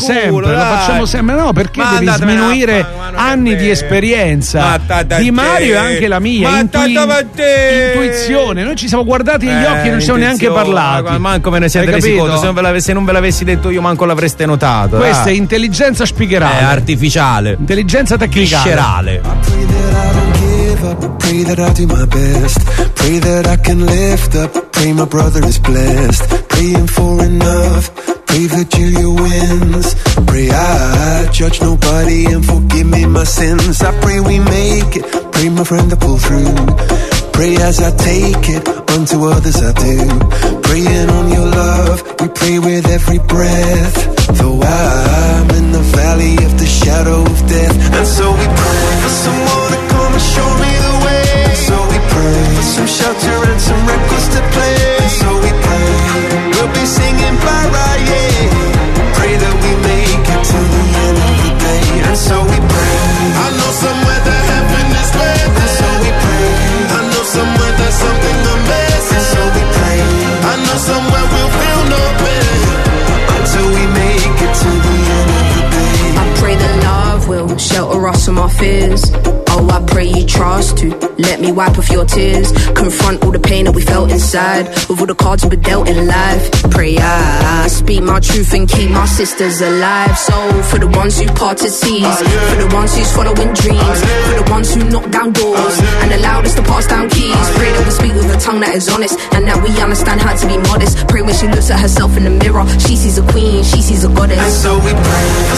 sempre. No, perché devi sminuire anni di esperienza di Mario e anche la mia intuizione. Noi ci siamo guardati negli occhi e non ci siamo neanche parlati. Manco me ne siete resi conto. Se non ve l'avessi detto io, manco l'avreste notato. Questa è intelligenza spigherale, è artificiale, intelligenza tecnicale, viscerale. Pray that I do my best. Pray that I can lift up. Pray my brother is blessed. Praying for enough. Pray Virgilia wins. Pray I judge nobody and forgive me my sins. I pray we make it. Pray my friend to pull through. Pray as I take it, unto others I do. Praying on your love, we pray with every breath. Though I'm in the valley of the shadow of death. And so we pray for someone to come and show me the way. And so we pray for some shelter and some records to play. And so we pray, we'll be singing bye right, yeah. Pray that we make it to the end of the day. And so we pray, I know somewhere that heaven is waiting. And so we pray, I know somewhere there's something amazing. And so we pray, I know somewhere we'll feel no pain until we make it to the end of the day. I pray that love will shelter us from our fears. Oh, I pray you trust to let me wipe off your tears. Confront all the pain that we felt inside with all the cards we dealt in life. Pray I speak my truth and keep my sisters alive. So for the ones who parted seas, for the ones who's following dreams, for the ones who knock down doors and allowed us to pass down keys. Pray that we speak with a tongue that is honest and that we understand how to be modest. Pray when she looks at herself in the mirror, she sees a queen, she sees a goddess. And so we pray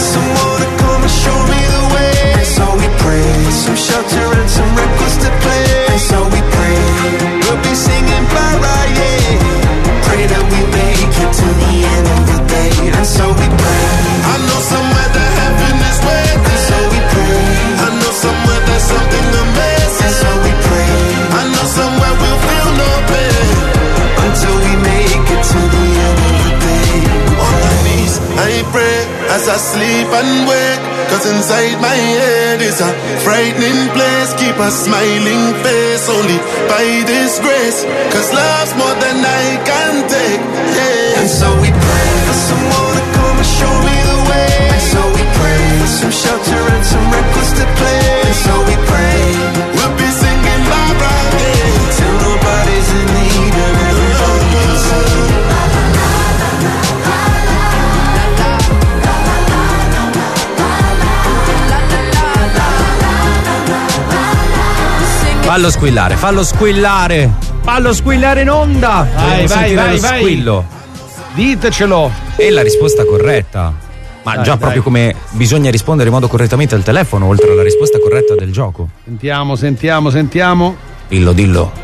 I pray as I sleep and wake, 'cause inside my head is a frightening place. Keep a smiling face only by this grace, 'cause love's more than I can take, yeah. And so we pray for someone to come and show me the way. And so we pray for some shelter and some records to play. And so we pray we'll be singing Barbara again till nobody's in need and everybody can sing. Fallo squillare, fallo squillare, fallo squillare in onda. Vai. Squillo. Ditecelo. E la risposta corretta. Ma già proprio come bisogna rispondere in modo correttamente al telefono, oltre alla risposta corretta del gioco. Sentiamo. Dillo.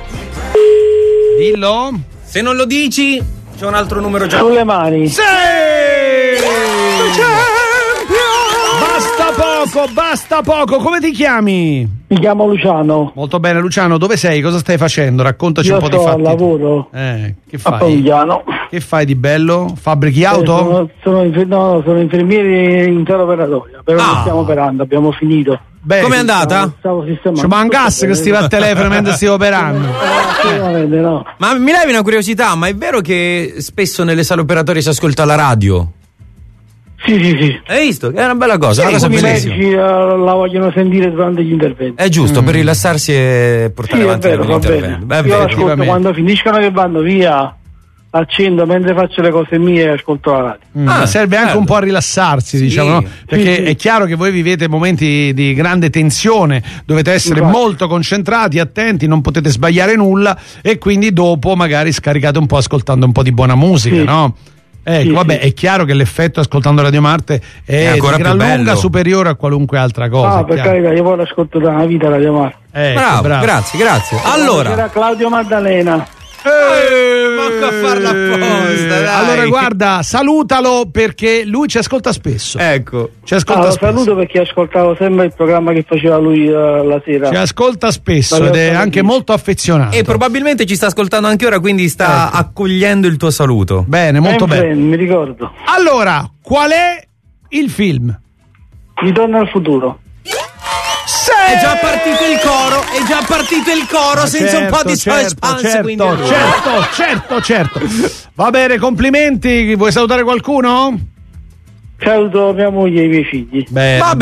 Se non lo dici, c'è un altro numero già. Sulle mani. Sì! Basta poco. Come ti chiami? Mi chiamo Luciano. Molto bene, Luciano. Dove sei? Cosa stai facendo? Raccontaci un po' di fatti. Io sto al lavoro. Che fai? A Pomigliano. Che fai di bello? Fabbrichi auto? Sono infermiere in teleoperatoria, però non stiamo operando, abbiamo finito. Beh, com'è andata? Stavo sistemando. Ci mancasse che stiva al telefono mentre stiamo operando. Assolutamente no. Ma mi levi una curiosità, ma è vero che spesso nelle sale operatorie si ascolta la radio? Sì. Hai visto? È una bella cosa, una cosa i bellissima. medici la vogliono sentire durante gli interventi. È giusto, per rilassarsi e portare avanti è vero, gli interventi. Io ascolto quando finiscono che vanno via, accendo mentre faccio le cose mie e ascolto la radio. Serve anche un po' a rilassarsi, diciamo, no? Perché è chiaro che voi vivete momenti di grande tensione, dovete essere molto concentrati, attenti, non potete sbagliare nulla e quindi dopo magari scaricate un po' ascoltando un po' di buona musica, no? È chiaro che l'effetto ascoltando Radio Marte è di gran lunga superiore a qualunque altra cosa. Per carità, io poi l'ascolto da una vita Radio Marte. Bravo, grazie. Allora, c'era Claudio Maddalena. Manco a farla apposta, dai. Allora guarda, salutalo perché lui ci ascolta spesso. Ecco, ci ascolta lo spesso. Saluto perché ascoltavo sempre il programma che faceva lui la sera. Ci ascolta spesso ed è anche molto affezionato. E probabilmente ci sta ascoltando anche ora, quindi sta accogliendo il tuo saluto. Bene, molto bene. Mi ricordo. Allora, qual è il film? Ritorno al futuro. È già partito il coro, senza un po' di suspense. Certo. Va bene, complimenti. Vuoi salutare qualcuno? Saluto mia moglie e i miei figli. Va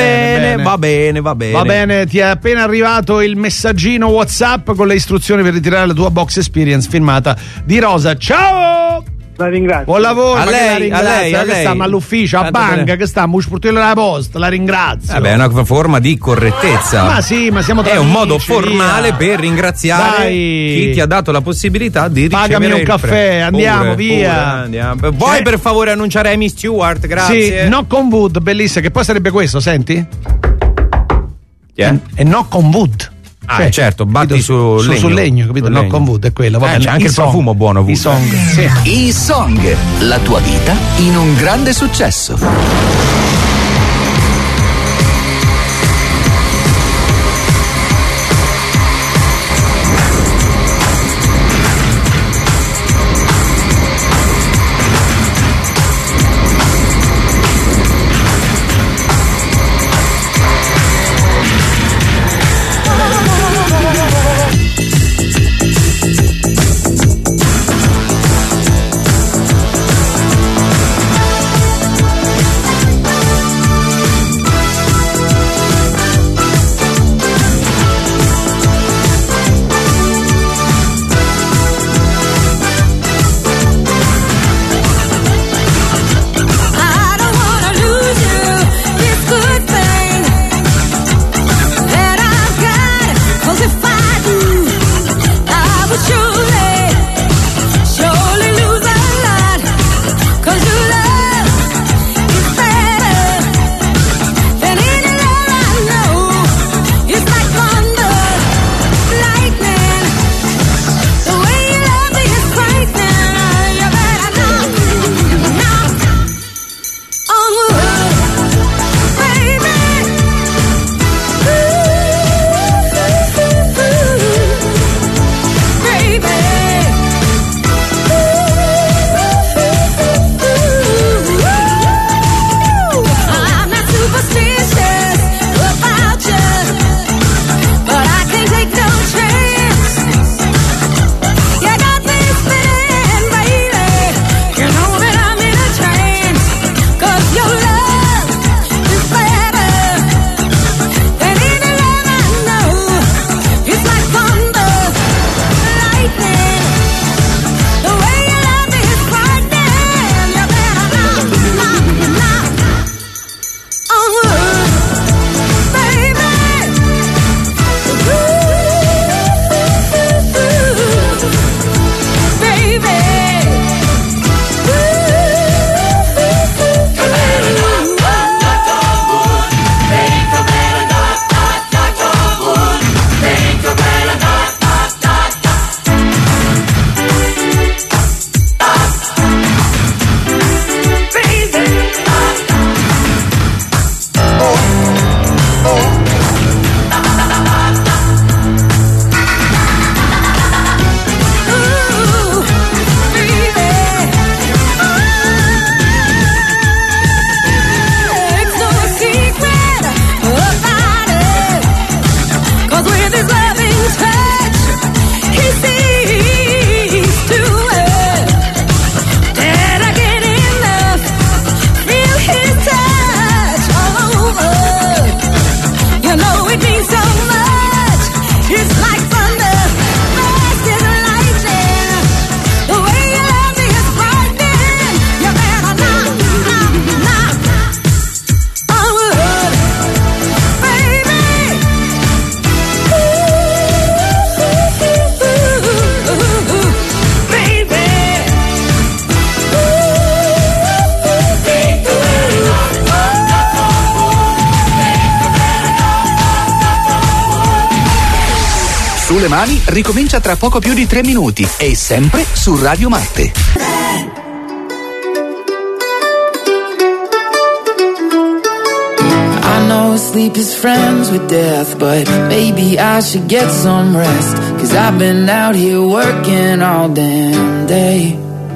bene. Ti è appena arrivato il messaggino WhatsApp con le istruzioni per ritirare la tua box experience firmata di Rosa. Ciao! La ringrazio. Buon lavoro, a lei. Che stiamo all'ufficio, a banca, che stiamo a sportello della posta, la ringrazio. È una forma di correttezza. Ma sì, ma siamo tra amici, un modo via. formale per ringraziare chi ti ha dato la possibilità di ricevere. Pagami un caffè, andiamo via. Vuoi per favore annunciare Amy Stewart? Grazie. Sì, Knock on Wood, bellissima, che poi sarebbe questo, senti? È Knock on Wood. Certo, batti sul legno, capito? Knock on Wood è quello. C'è anche il profumo buono. I Song, la tua vita in un grande successo. mani ricomincia tra poco più di 3 minuti e sempre su Radio Marte. I know sleep is friends with death, but maybe I should get some rest, 'cause I've been out here working all damn day.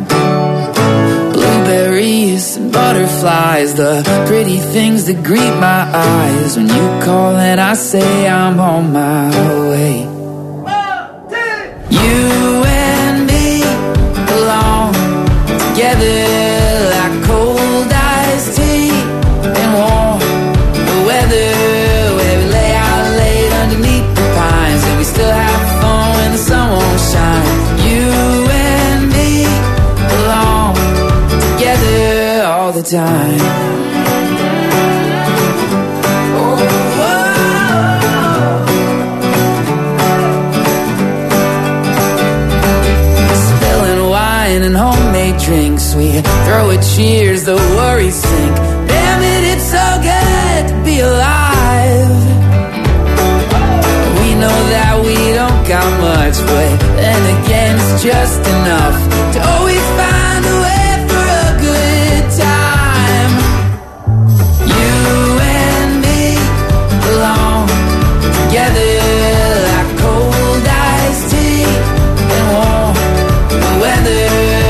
Blueberries and butterflies, the pretty things that greet my eyes. When you call and I say I'm on my way. You and me belong together like cold iced tea and warm weather, where we lay out late underneath the pines and we still have fun when the sun won't shine. You and me belong together all the time. And homemade drinks, we throw a cheers, the worries sink. Damn it, it's so good to be alive. We know that we don't got much, but then again it's just enough to always find a way for a good time. You and me belong together like cold iced tea and warm weather.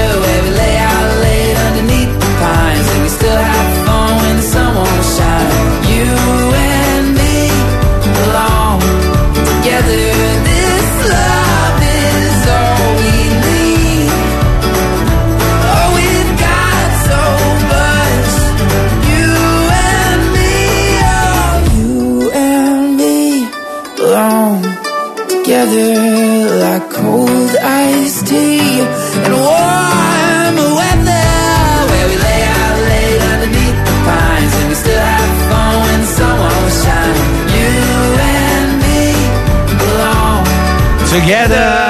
Together like cold iced tea and warm weather, where we lay out late underneath the pines and we still have fun when the sun won't shine. You and me belong together.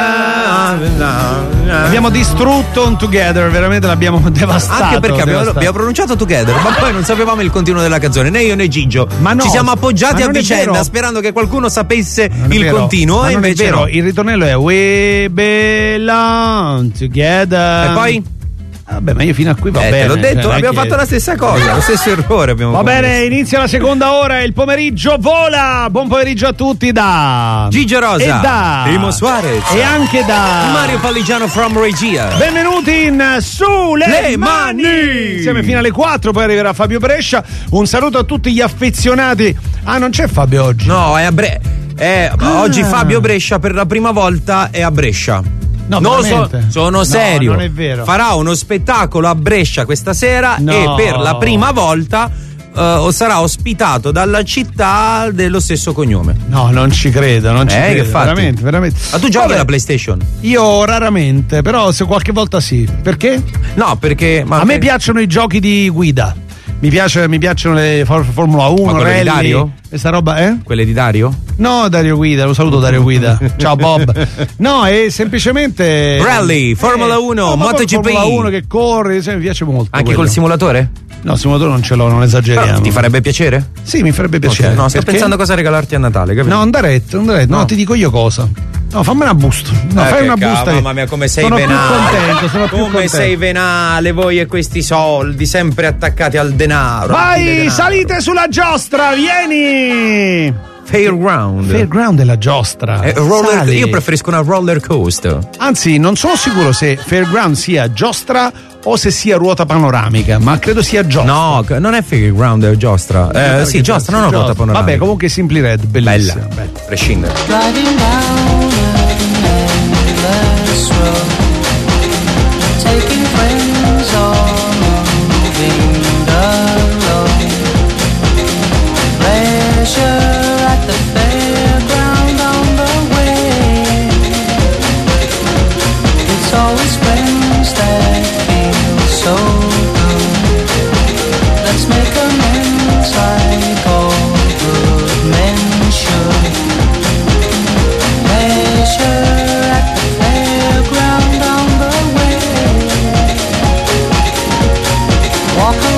Abbiamo distrutto un Together, veramente l'abbiamo devastato. Anche perché abbiamo pronunciato Together, ma poi non sapevamo il continuo della canzone, né io né Gigio. Ma no, ci siamo appoggiati a vicenda vero, sperando che qualcuno sapesse il vero, continuo. Ma e non invece è vero, no. Il ritornello è We belong together. E poi? Vabbè, ma io fino a qui va bene. Te l'ho detto, cioè, abbiamo fatto la stessa cosa, lo stesso errore abbiamo Va commesso. bene, inizia la seconda ora e il pomeriggio vola. Buon pomeriggio a tutti da Gigio Rosa e da Timo Suarez e anche da Mario Palligiano from Regia. Benvenuti in Sulle Mani. Insieme fino alle 4, poi arriverà Fabio Brescia. Un saluto a tutti gli affezionati. Ah, non c'è Fabio oggi? No, è a oggi Fabio Brescia per la prima volta è a Brescia. No, sono serio. No, non è vero. Farà uno spettacolo a Brescia questa sera e per la prima volta sarà ospitato dalla città dello stesso cognome. No, non ci credo, non ci credo. Che fatti? Veramente. Ma tu giochi alla PlayStation? Io raramente, però se qualche volta sì. Perché? No, perché a me piacciono i giochi di guida. Mi piacciono le Formula 1, quelle rally, di Dario? Questa roba, Quelle di Dario? No, Dario Guida, lo saluto Dario Guida. Ciao Bob. No, è semplicemente Rally, Formula 1, MotoGP. Formula 1 che corre, mi piace molto. Anche quello. col simulatore? No, il simulatore non ce l'ho, non esageriamo. Però ti farebbe piacere? Sì, mi farebbe piacere. Okay. No, sto pensando cosa regalarti a Natale, capito? No, un direct. No, ti dico io cosa. No, fammi una busta. No, fai una busta. Mamma mia, come sei sono venale. Più contento, sono più come contento. sei venale, voi e questi soldi, sempre attaccati al denaro. Vai, salite sulla giostra, vieni! Fairground è la giostra. Io preferisco una roller coaster. Anzi, non sono sicuro se Fairground sia giostra o se sia ruota panoramica, ma credo sia giostra. No, non è Fairground, è giostra. Sì, giostra, non ruota panoramica. Vabbè, comunque Simply Red, bellissima. Bella. Prescindere. Driving down an endless road, taking friends all moving alone. Pleasure at the fairground on the way. It's always friends that feel so good. Let's make amends like all good men should. Pleasure at the fairground on the way. Walk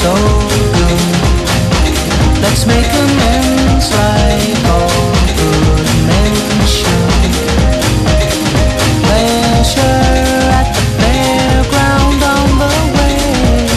so good. Let's make amends like all good men should. Pleasure at the fairground on the way.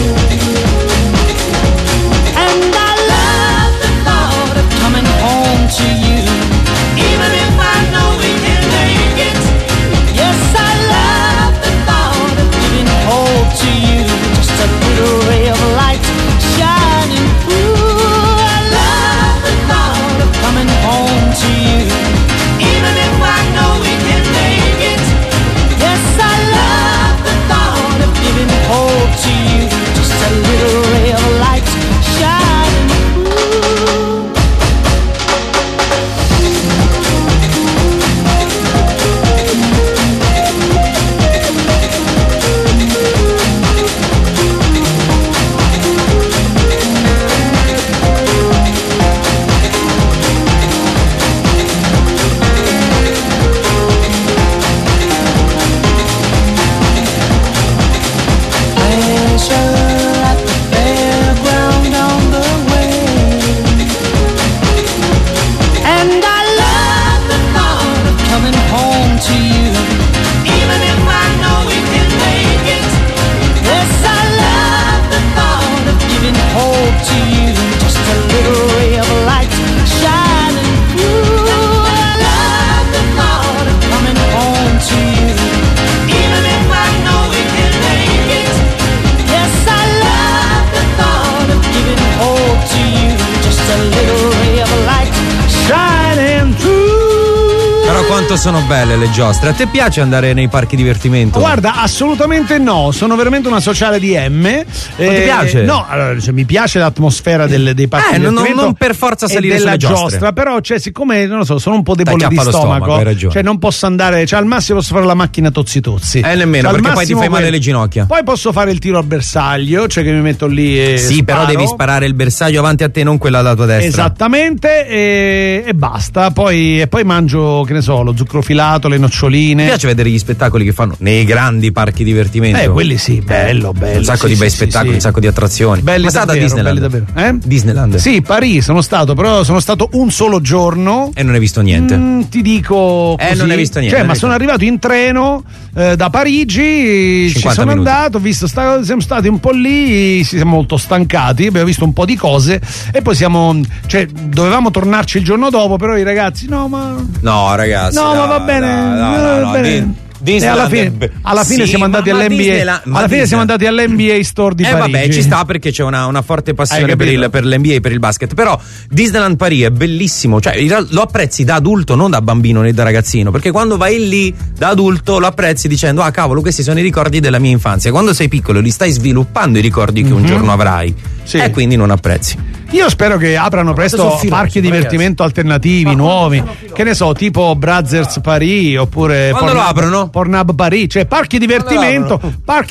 And I love the thought of coming home to you, even if I know we can make it. Yes, I love the thought of giving hope to you, just a little ray of light shining through. I love the thought of coming home to you, even if I know we can make it. Yes, I love the thought of giving hope to you, just a little ray of light shining through. Pleasure at the fairground on the way. And I love the thought of coming home to you, even if I know we can make it. Yes, I love the thought of giving hope to you, just a little ray of light shining through. I love the thought of coming home to you, even if I know we can make it. Yes, I love the thought of giving hope to you, just a little ray of light shining through. Però quanto sono belle le giostre. A te piace andare nei parchi divertimento? Guarda, assolutamente no, sono veramente una sociale di M. Non ti piace? No, allora, cioè, mi piace l'atmosfera dei parchi divertimento. Non per forza salire sulle giostre. Giostra, però cioè, siccome non lo so, sono un po' debole di allo stomaco, hai ragione. cioè non posso andare, cioè al massimo posso fare la macchina tozzi. Nemmeno, cioè, perché poi ti fai male le ginocchia. Poi posso fare il tiro al bersaglio, cioè che mi metto lì e sì, sparo. però devi sparare il bersaglio avanti a te, non quella alla tua destra. Esattamente, e basta. Poi mangio, che ne so, lo zucchero filato, le noccioline. Mi piace vedere gli spettacoli che fanno nei grandi parchi divertimento. Quelli sì, bello. Un sacco di bei spettacoli, un sacco di attrazioni. Belli. Ma davvero, a Disneyland? belli davvero. Disneyland? Sì, Parigi sono stato, però sono stato un solo giorno. E non hai visto niente? Ti dico così. Non hai visto niente. Cioè, ma sono arrivato in treno da Parigi, ci sono andato, ho visto, siamo stati un po' lì, siamo molto stancati, abbiamo visto un po' di cose e poi dovevamo tornarci il giorno dopo, però i ragazzi no ragazzi, ma va bene, va bene. Disneyland, alla fine siamo andati all'NBA. Alla fine siamo andati all'NBA Store di Parigi. Vabbè, ci sta perché c'è una forte passione per l'NBA e per il basket. Però Disneyland Paris è bellissimo. Cioè, lo apprezzi da adulto, non da bambino né da ragazzino. Perché quando vai lì da adulto lo apprezzi dicendo: ah, cavolo, questi sono i ricordi della mia infanzia. Quando sei piccolo li stai sviluppando i ricordi che un giorno avrai. Sì. E quindi non apprezzi. Io spero che aprano presto parchi divertimento alternativi, nuovi, che ne so, tipo Brothers Paris oppure quando lo aprono? Pornhub Paris, cioè parchi divertimento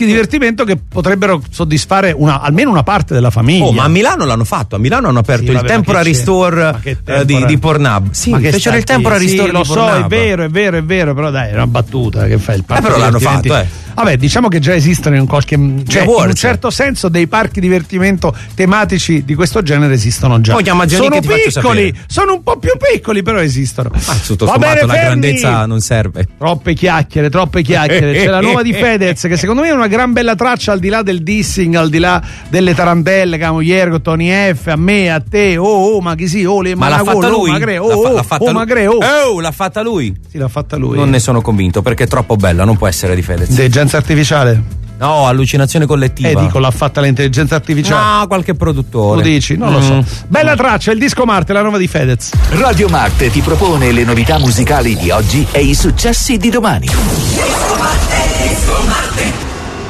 che potrebbero soddisfare almeno una parte della famiglia. Oh, ma a Milano l'hanno fatto, a Milano hanno aperto il temporary store di Pornhub. Sì, fecero il temporary store lo di Pornhub. È vero, però dai, è una battuta che fai il parco. Però l'hanno fatto, Vabbè, diciamo che già esistono in in un certo senso dei parchi divertimento tematici di questo genere esistono già. Sono un po' più piccoli, però esistono. Ma tutto sommato la grandezza non serve. Troppe chiacchiere. C'è la nuova di Fedez, che secondo me è una gran bella traccia, al di là del dissing, al di là delle tarantelle, Camogiergo, Tony F, a me, a te, ma chi sì, ma l'ha fatta lui? L'ha fatta lui? Sì, l'ha fatta lui. Non ne sono convinto, perché è troppo bella, non può essere di Fedez. Intelligenza artificiale? No, allucinazione collettiva. Dico, l'ha fatta l'intelligenza artificiale. No, qualche produttore. Lo dici? Non lo so. Bella traccia, il disco Marte, la nuova di Fedez. Radio Marte ti propone le novità musicali di oggi e i successi di domani. Disco Marte.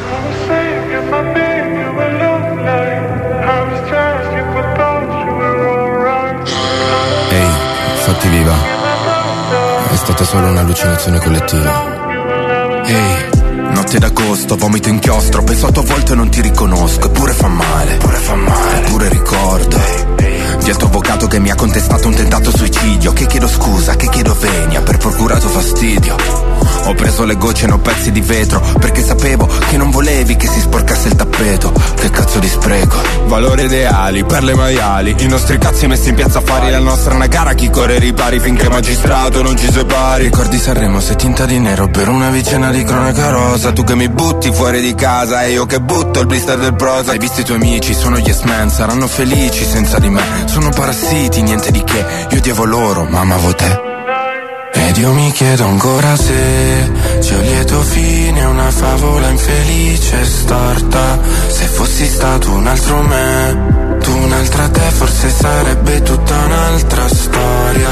Ehi, fatti viva. È stata solo un'allucinazione collettiva. Ehi, notte d'agosto, vomito inchiostro, penso a tua volta e non ti riconosco, eppure fa male, eppure ricordo del tuo avvocato che mi ha contestato un tentato suicidio, che chiedo scusa, che chiedo venia per procurato fastidio. Ho preso le gocce e ho pezzi di vetro, perché sapevo che non volevi che si sporcasse il tappeto. Che cazzo di spreco. Valori ideali, perle maiali, i nostri cazzi messi in piazza a fari. La nostra è una gara, chi corre ripari finché magistrato non ci separi. Ricordi Sanremo, sei tinta di nero per una vicenda di cronaca rosa. Tu che mi butti fuori di casa e io che butto il blister del Prozac. Hai visto i tuoi amici, sono yes men, saranno felici senza di me. Sono parassiti, niente di che, io odiavo loro ma amavo te. Ed io mi chiedo ancora se c'è un lieto fine, una favola infelice storta. Se fossi stato un altro me, tu un'altra te, forse sarebbe tutta un'altra storia.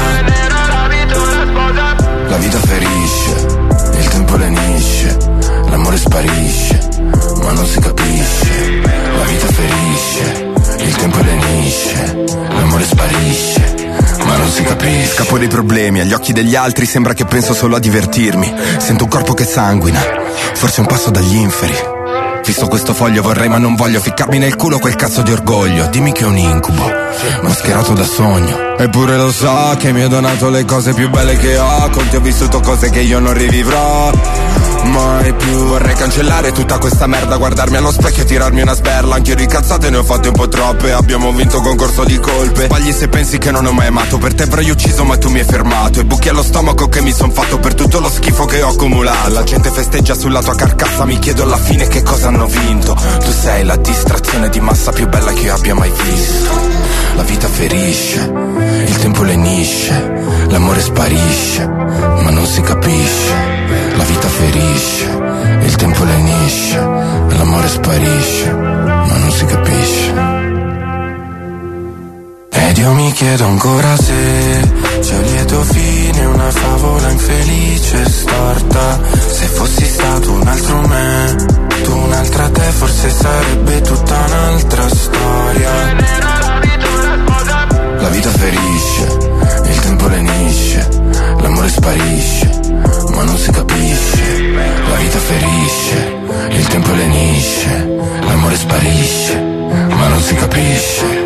La vita ferisce, il tempo lenisce, l'amore sparisce, ma non si capisce. La vita ferisce, il tempo lenisce, l'amore sparisce, ma non si capisce. Scappo dei problemi, agli occhi degli altri sembra che penso solo a divertirmi. Sento un corpo che sanguina, forse un passo dagli inferi. Visto questo foglio vorrei ma non voglio ficcarmi nel culo quel cazzo di orgoglio. Dimmi che è un incubo, mascherato da sogno. Eppure lo so che mi hai donato le cose più belle che ho. Con te ho vissuto cose che io non rivivrò mai più. Vorrei cancellare tutta questa merda, guardarmi allo specchio e tirarmi una sberla. Anch'io di cazzate ne ho fatte un po' troppe, abbiamo vinto concorso di colpe. Sbagli se pensi che non ho mai amato, per te avrei ucciso ma tu mi hai fermato. E buchi allo stomaco che mi son fatto per tutto lo schifo che ho accumulato. La gente festeggia sulla tua carcassa, mi chiedo alla fine che cosa hanno vinto. Tu sei la distrazione di massa più bella che io abbia mai visto. La vita ferisce, il tempo lenisce, l'amore sparisce, ma non si capisce. La vita ferisce, il tempo lenisce, l'amore sparisce, ma non si capisce. Ed io mi chiedo ancora se c'è un lieto fine, una favola infelice storta. Se fossi stato un altro me, tu un'altra te, forse sarebbe tutta un'altra storia. La vita ferisce, il tempo lenisce, l'amore sparisce, ma non si capisce. La vita ferisce, il tempo lenisce, l'amore sparisce, ma non si capisce.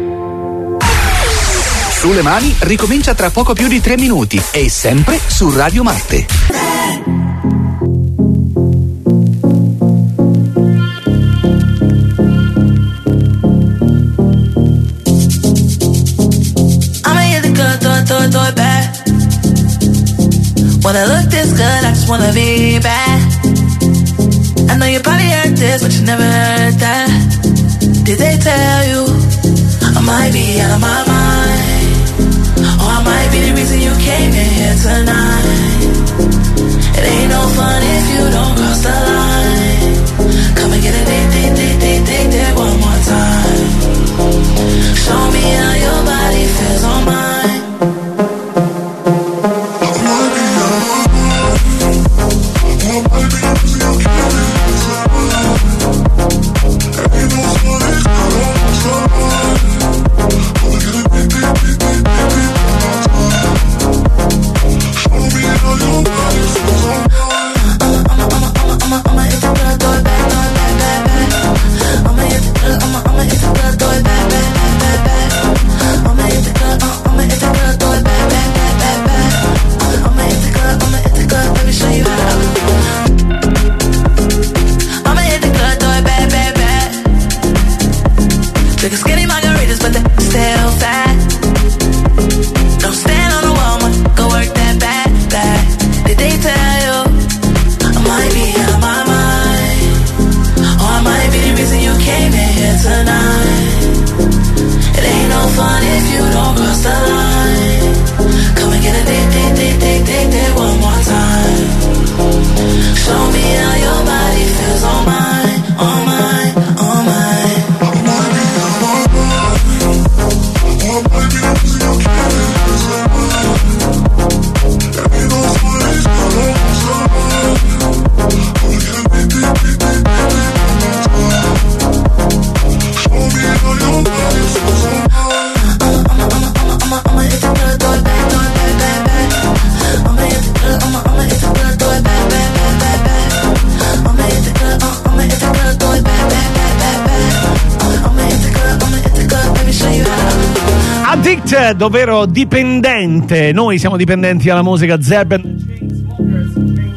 Sulle mani ricomincia tra poco più di 3 minuti e sempre su Radio Marte. Throw it back. When I look this good, I just wanna be bad. I know you probably heard this, but you never heard that. Did they tell you I might be out of my mind? Or I might be the reason you came in here tonight. It ain't no fun if you don't cross the line. Come and get it, dig one more time. Show me how your body feels on mine. Addicted, ovvero dipendente. Noi siamo dipendenti alla musica. Zeb and the Chainsmokers,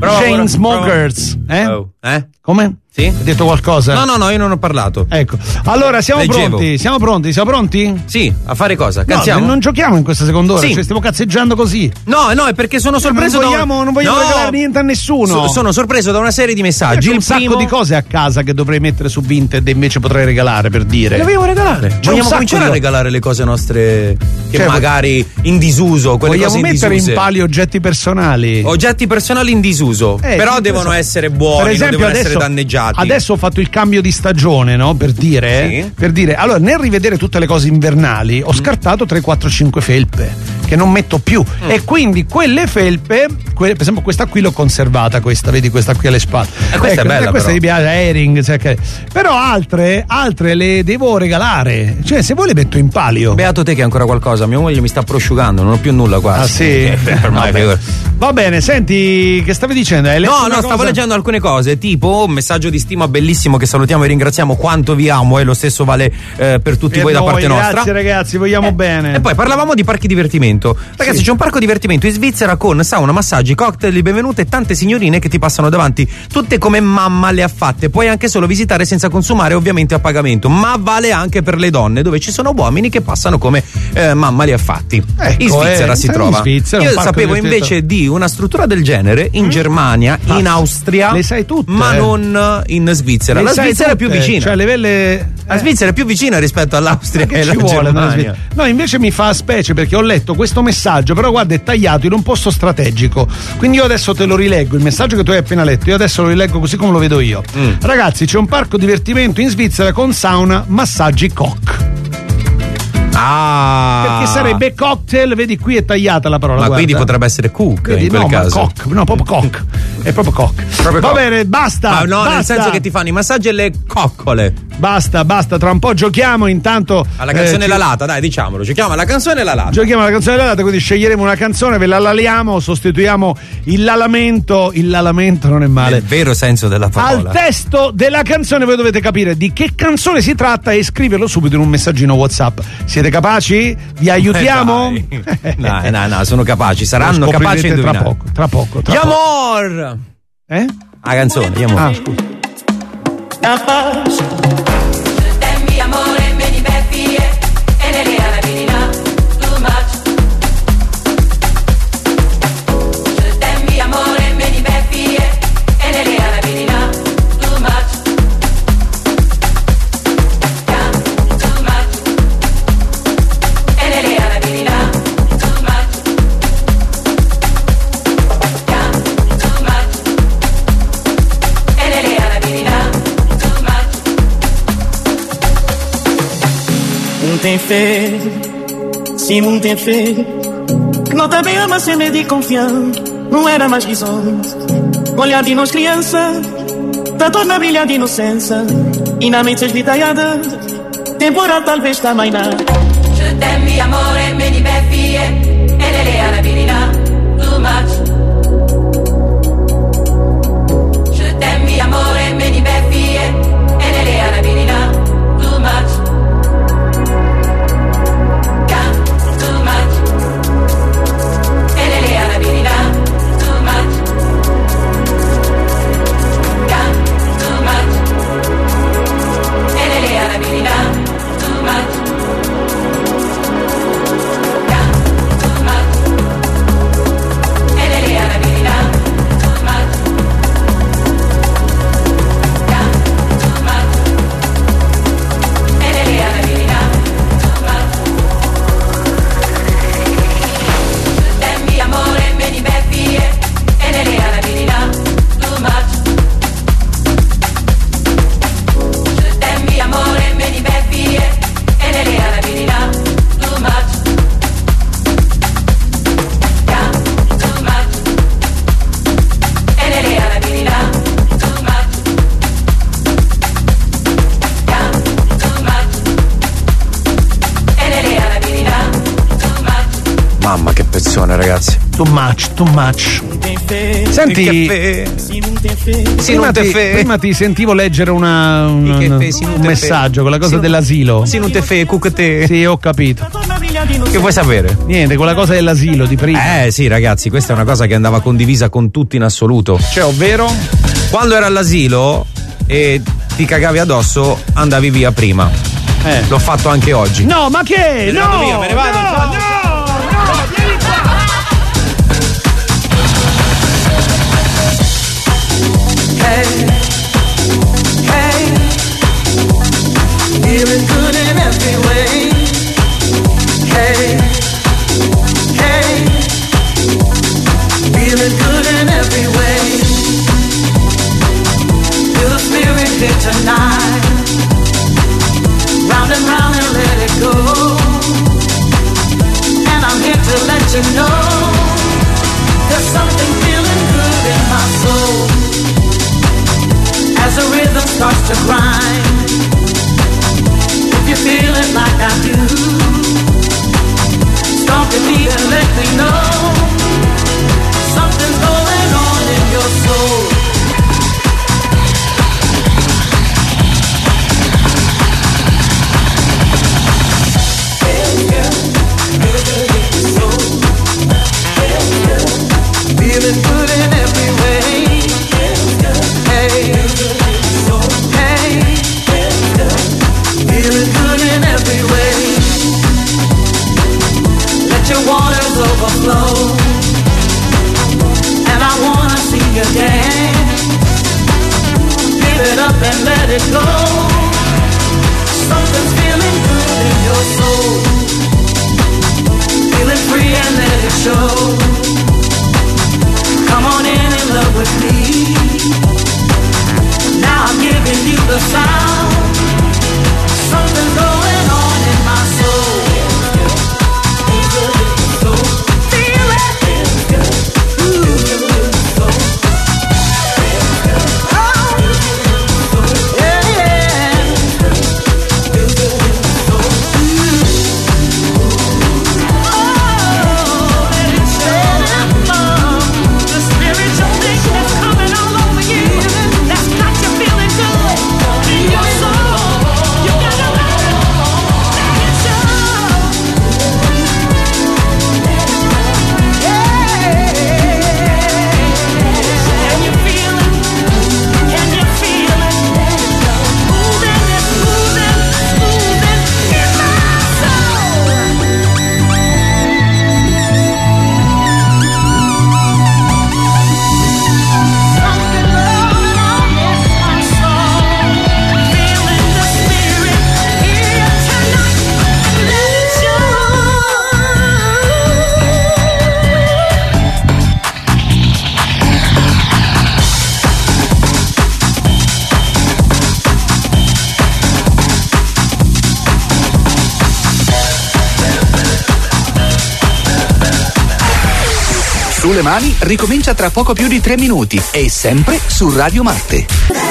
Chainsmokers. Come? Sì? Hai detto qualcosa? No, io non ho parlato. Ecco. Allora, siamo pronti? Siamo pronti? Sì, a fare cosa? Canziamo? No, non giochiamo in questa seconda ora, sì. Cioè stiamo cazzeggiando così. No, è perché sono sorpreso non vogliamo regalare niente a nessuno. Sono sorpreso da una serie di messaggi. C'è un sacco di cose a casa che dovrei mettere su Vinted e invece potrei regalare, per dire. Le vogliamo regalare? Vogliamo cominciare a regalare le cose nostre che magari in disuso, quelle cose in disuso. Vogliamo mettere in palio oggetti personali. Oggetti personali in disuso, però devono essere buoni, per esempio, non devono essere danneggiati. Adesso ho fatto il cambio di stagione, no? Per dire, allora nel rivedere tutte le cose invernali ho scartato 3, 4, 5 felpe che non metto più e quindi quelle felpe, per esempio questa qui l'ho conservata, vedi questa qui alle spalle. Questa è bella, questa mi piace, Hering, però altre le devo regalare, cioè se vuoi le metto in palio. Beato te che ancora qualcosa, mia moglie mi sta prosciugando, non ho più nulla qua. Ah sì? Va bene, senti, che stavi dicendo? Stavo leggendo alcune cose, tipo un messaggio di stima bellissimo che salutiamo e ringraziamo, quanto vi amo, e lo stesso vale per tutti voi da parte nostra. Grazie ragazzi, vogliamo bene. E poi parlavamo di parchi divertimento. Ragazzi, c'è un parco divertimento in Svizzera con sauna, massaggi, cocktail di benvenuto e tante signorine che ti passano davanti, tutte come mamma le ha fatte. Puoi anche solo visitare senza consumare, ovviamente a pagamento, ma vale anche per le donne, dove ci sono uomini che passano come mamma li ha fatti. In Svizzera si trova. Io sapevo invece di una struttura del genere in Germania, in Austria, le sai tutte, ma non in Svizzera. La Svizzera è più vicina. Cioè la Svizzera è più vicina rispetto all'Austria e alla Germania. No, invece mi fa specie perché ho letto questo messaggio, però guarda, è tagliato in un posto strategico. Quindi io adesso te lo rileggo, il messaggio che tu hai appena letto, io adesso lo rileggo così come lo vedo io. Ragazzi, c'è un parco divertimento in Svizzera con sauna, massaggi, cock. Perché sarebbe cocktail, vedi qui è tagliata la parola. Ma guarda. quindi potrebbe essere cook, vedi, in quel caso. Cock, no, proprio cock. È proprio cock. Va bene, basta. Basta. Nel senso che ti fanno i massaggi e le coccole. Basta, tra un po' giochiamo intanto. Alla canzone La Lata, dai, diciamolo. Giochiamo alla canzone La Lata. Giochiamo alla canzone La Lata, quindi sceglieremo una canzone, ve la laliamo, sostituiamo il lalamento non è male. Nel vero senso della parola. Al testo della canzone voi dovete capire di che canzone si tratta e scriverlo subito in un messaggino WhatsApp. Siete capaci? Vi aiutiamo? No, sono capaci, saranno capaci di indovinare. Tra poco. Yamor! La canzone, Yamor. Ah, scusa. Tem fé, sim, não tem fé. Não também ama ser medo e confiar. Não era mais visões. Olhar de nós criança, tá torna brilhar de inocência. E na mente esvitalhada, temporal talvez também não. Je t'aime, amore, me di beffie. E le alla virina, too much. Je t'aime, amore, me di beffie. E le alla virina, too much. Mamma che pezzone, ragazzi. Too much. Senti, prima ti sentivo leggere un messaggio con la cosa dell'asilo. Sì, non te fe, cucate. Sì, ho capito. Che vuoi sapere? Niente, quella cosa dell'asilo di prima. Sì, ragazzi, questa è una cosa che andava condivisa con tutti in assoluto. Cioè, ovvero? Quando era all'asilo e ti cagavi addosso, andavi via prima. L'ho fatto anche oggi. No, ma che? Me ne vado, ciao. Vieni qua. Hey, feeling good in every way. Hey, feeling good in every way. Feel the spirit here tonight. Round and round and let it go. And I'm here to let you know there's something feeling good in my soul. As the rhythm starts to grind, if you feel it like I do, stop the beat and let me know something's going on in your soul. Feeling good in every way. Hey, feeling good in every way. Let your waters overflow, and I wanna see you dance. Give it up and let it go. Something's feeling good in your soul. Feeling free and let it show. Come on in and love with me. Now I'm giving you the sound. Something's going on in my soul. Feel it. Ooh. Oh. Yeah. Oh, let it show. The spiritual thing that's coming all over you. That's got you feeling good in your soul. You gotta let it show. And you feel it, and you feel it. Moving in my soul. Something rolling on in my soul. Feeling the spirit here tonight. Let it show. Sulle mani ricomincia tra poco più di 3 minuti e sempre su Radio Marte.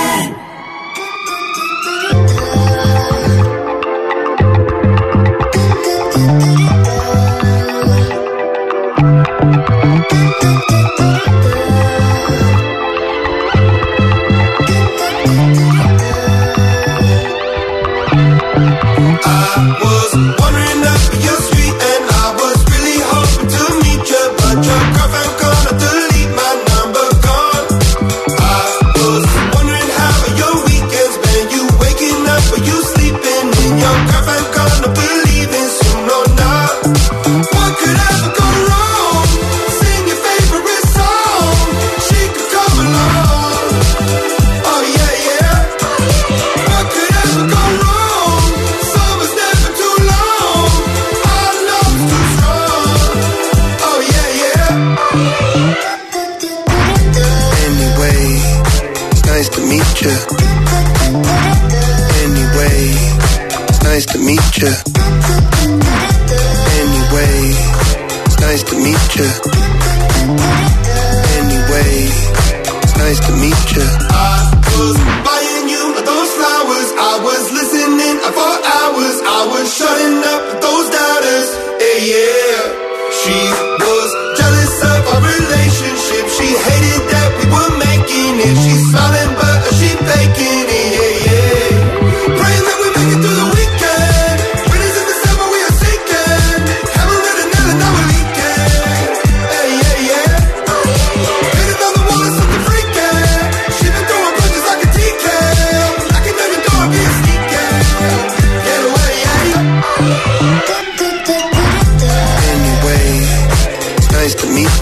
I was wondering if you're sweet, and I was really hoping to meet you, but your girlfriend gonna delete my number, gone. I was wondering how your weekends been. You waking up or you sleeping, and your girlfriend gonna believe in soon or not. What could ever go wrong? Sing your favorite song, she could come along. Oh yeah, yeah. What could ever go wrong? Summer's never too long. Our love's too strong. Oh yeah, yeah. Anyway, it's nice to meet you. Anyway, it's nice to meet you. Anyway, it's nice to meet you. Anyway, it's nice to meet you. I was buying you those flowers. I was listening for hours. I was shutting up those doubters. Hey, yeah. She was jealous of our relationship. She hated that we were making it. She's smiling, but she faking it. Yeah, yeah. Praying that we make it through the weekend. When it's in December, we are sinking.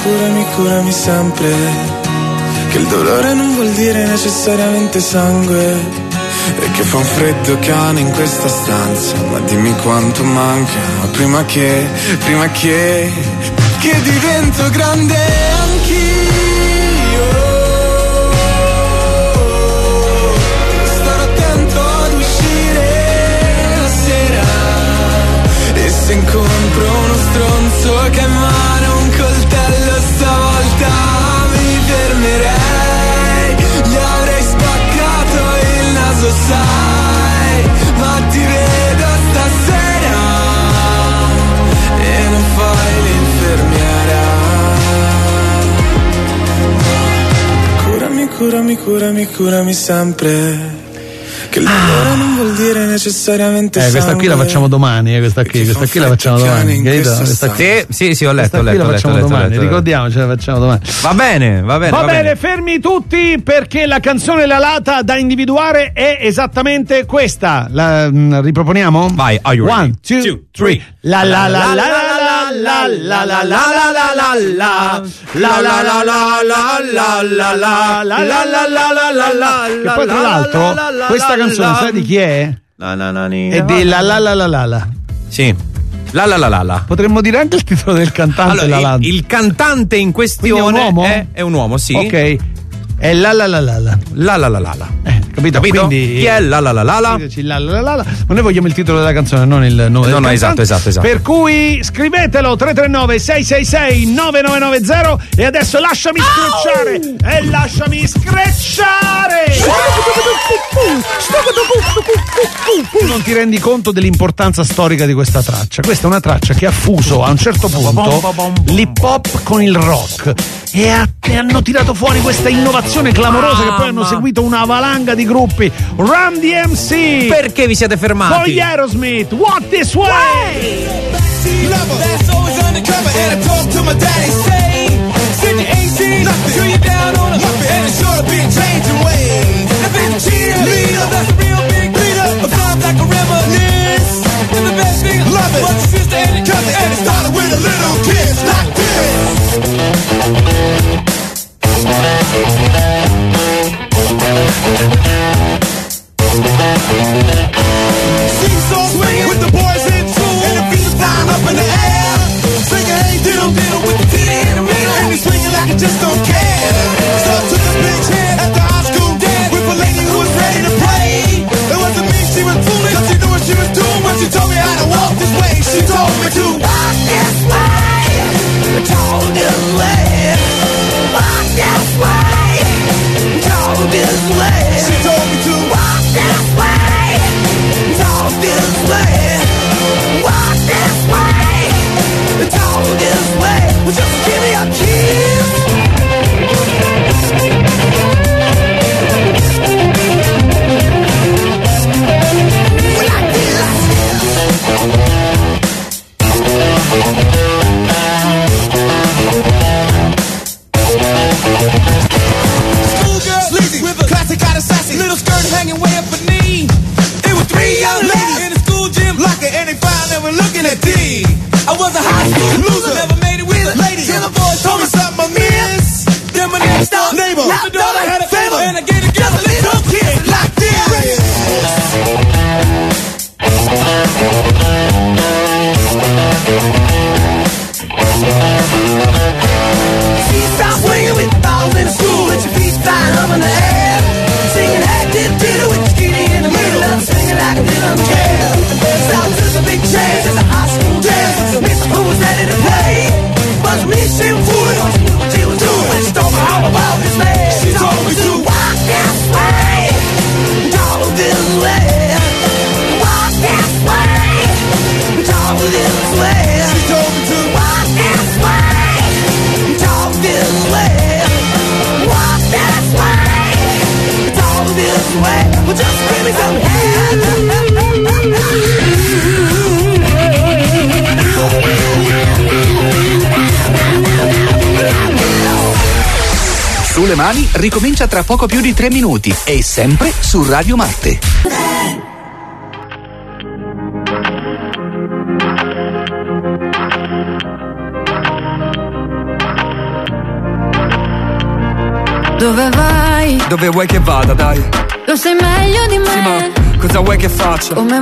curami sempre, che il dolore non vuol dire necessariamente sangue, e che fa un freddo cane in questa stanza, ma dimmi quanto manca prima che divento grande anch'io. Starò attento ad uscire la sera, e se incontro uno stronzo che ha in mano un coltello, stavolta mi fermerei, gli avrei spaccato il naso, sai, ma ti vedo stasera e non fai l'infermiera. Curami sempre, che il dolore non vuol dire necessariamente sangue. Questa qui la facciamo domani, questa qui la facciamo domani. Sì, ho letto. Ricordiamoci, la facciamo domani. Va bene, fermi tutti, perché la canzone La Lata da individuare è esattamente questa. La riproponiamo? Vai, are you ready? 1, 2, 3. La la la la la la la la la la la la la. Che poi tra l'altro questa canzone sai di chi è? È di la. Sì. La. Potremmo dire anche il titolo del cantante. Allora, il cantante in questione è un uomo? È un uomo, sì. Ok. È la. Capito? Quindi, chi è la? Ma noi vogliamo il titolo della canzone, non il nome del cantante. Esatto. Per cui scrivetelo 339 666 9990 e adesso lasciami screcciare. Non ti rendi conto dell'importanza storica di questa traccia. Questa è una traccia che ha fuso a un certo punto l'hip hop con il rock e hanno tirato fuori questa innovazione clamorosa che poi hanno seguito una valanga di gruppi. Run DMC. Perché vi siete fermati? Poi Aerosmith, Walk This Way. That's always undercover, and I talk to my daddy, say, send your 18, till you down on a muppet, and it's sure to be changing ways. I've been cheerleader, that's a real big leader, a vibe like a reminisce, and the best thing, love it, was your sister and your cousin, and it started with a little kiss like seesaw swinging with the boys in tune, and the feet flying up in the air, singing hey diddle diddle with the titty in the middle, and they swinging like I just don't care. So I took a bitch here at the high school dance with a lady who was ready to play. It wasn't me, she was fooling, 'cause she knew what she was doing when she told me how to walk this way. She told me to walk this way, told this way, walk this way, told this way. She told me to walk this way, told this way, walk this way, told this way. Well, just give me a kiss. Well, I feel like schoolgirl, sleazy, with a classic kind of sassy, little skirt hanging way up her knee. It was three young ladies in the school gym locker, and they found they were looking at D. I was a high school loser, never made it with a lady. Till the boys told me something I miss. Then my next door neighbor, the daughter had a favor, and I gave it just a little kiss like this. Seesaw swinging with balls in the school, with your feet flying up in the air, singing hey diddle diddle with your kitty in the middle, and I'm singing like I didn't care. Sounds just a big change, it's a high school dance. Miss who was ready to play, but me she was fooling, 'cause she knew what she was doing when she told me all about this land. She told me to walk this way, talk this way, walk this way, talk this way. She told me to walk this way, talk this way, walk this way, talk this way. Well, just give me some hand. Sulle mani ricomincia tra poco più di 3 minuti e sempre su Radio Marte. Dove vai? Dove vuoi che vada, dai? Lo sai meglio di me. Sì, ma cosa vuoi che faccia? Come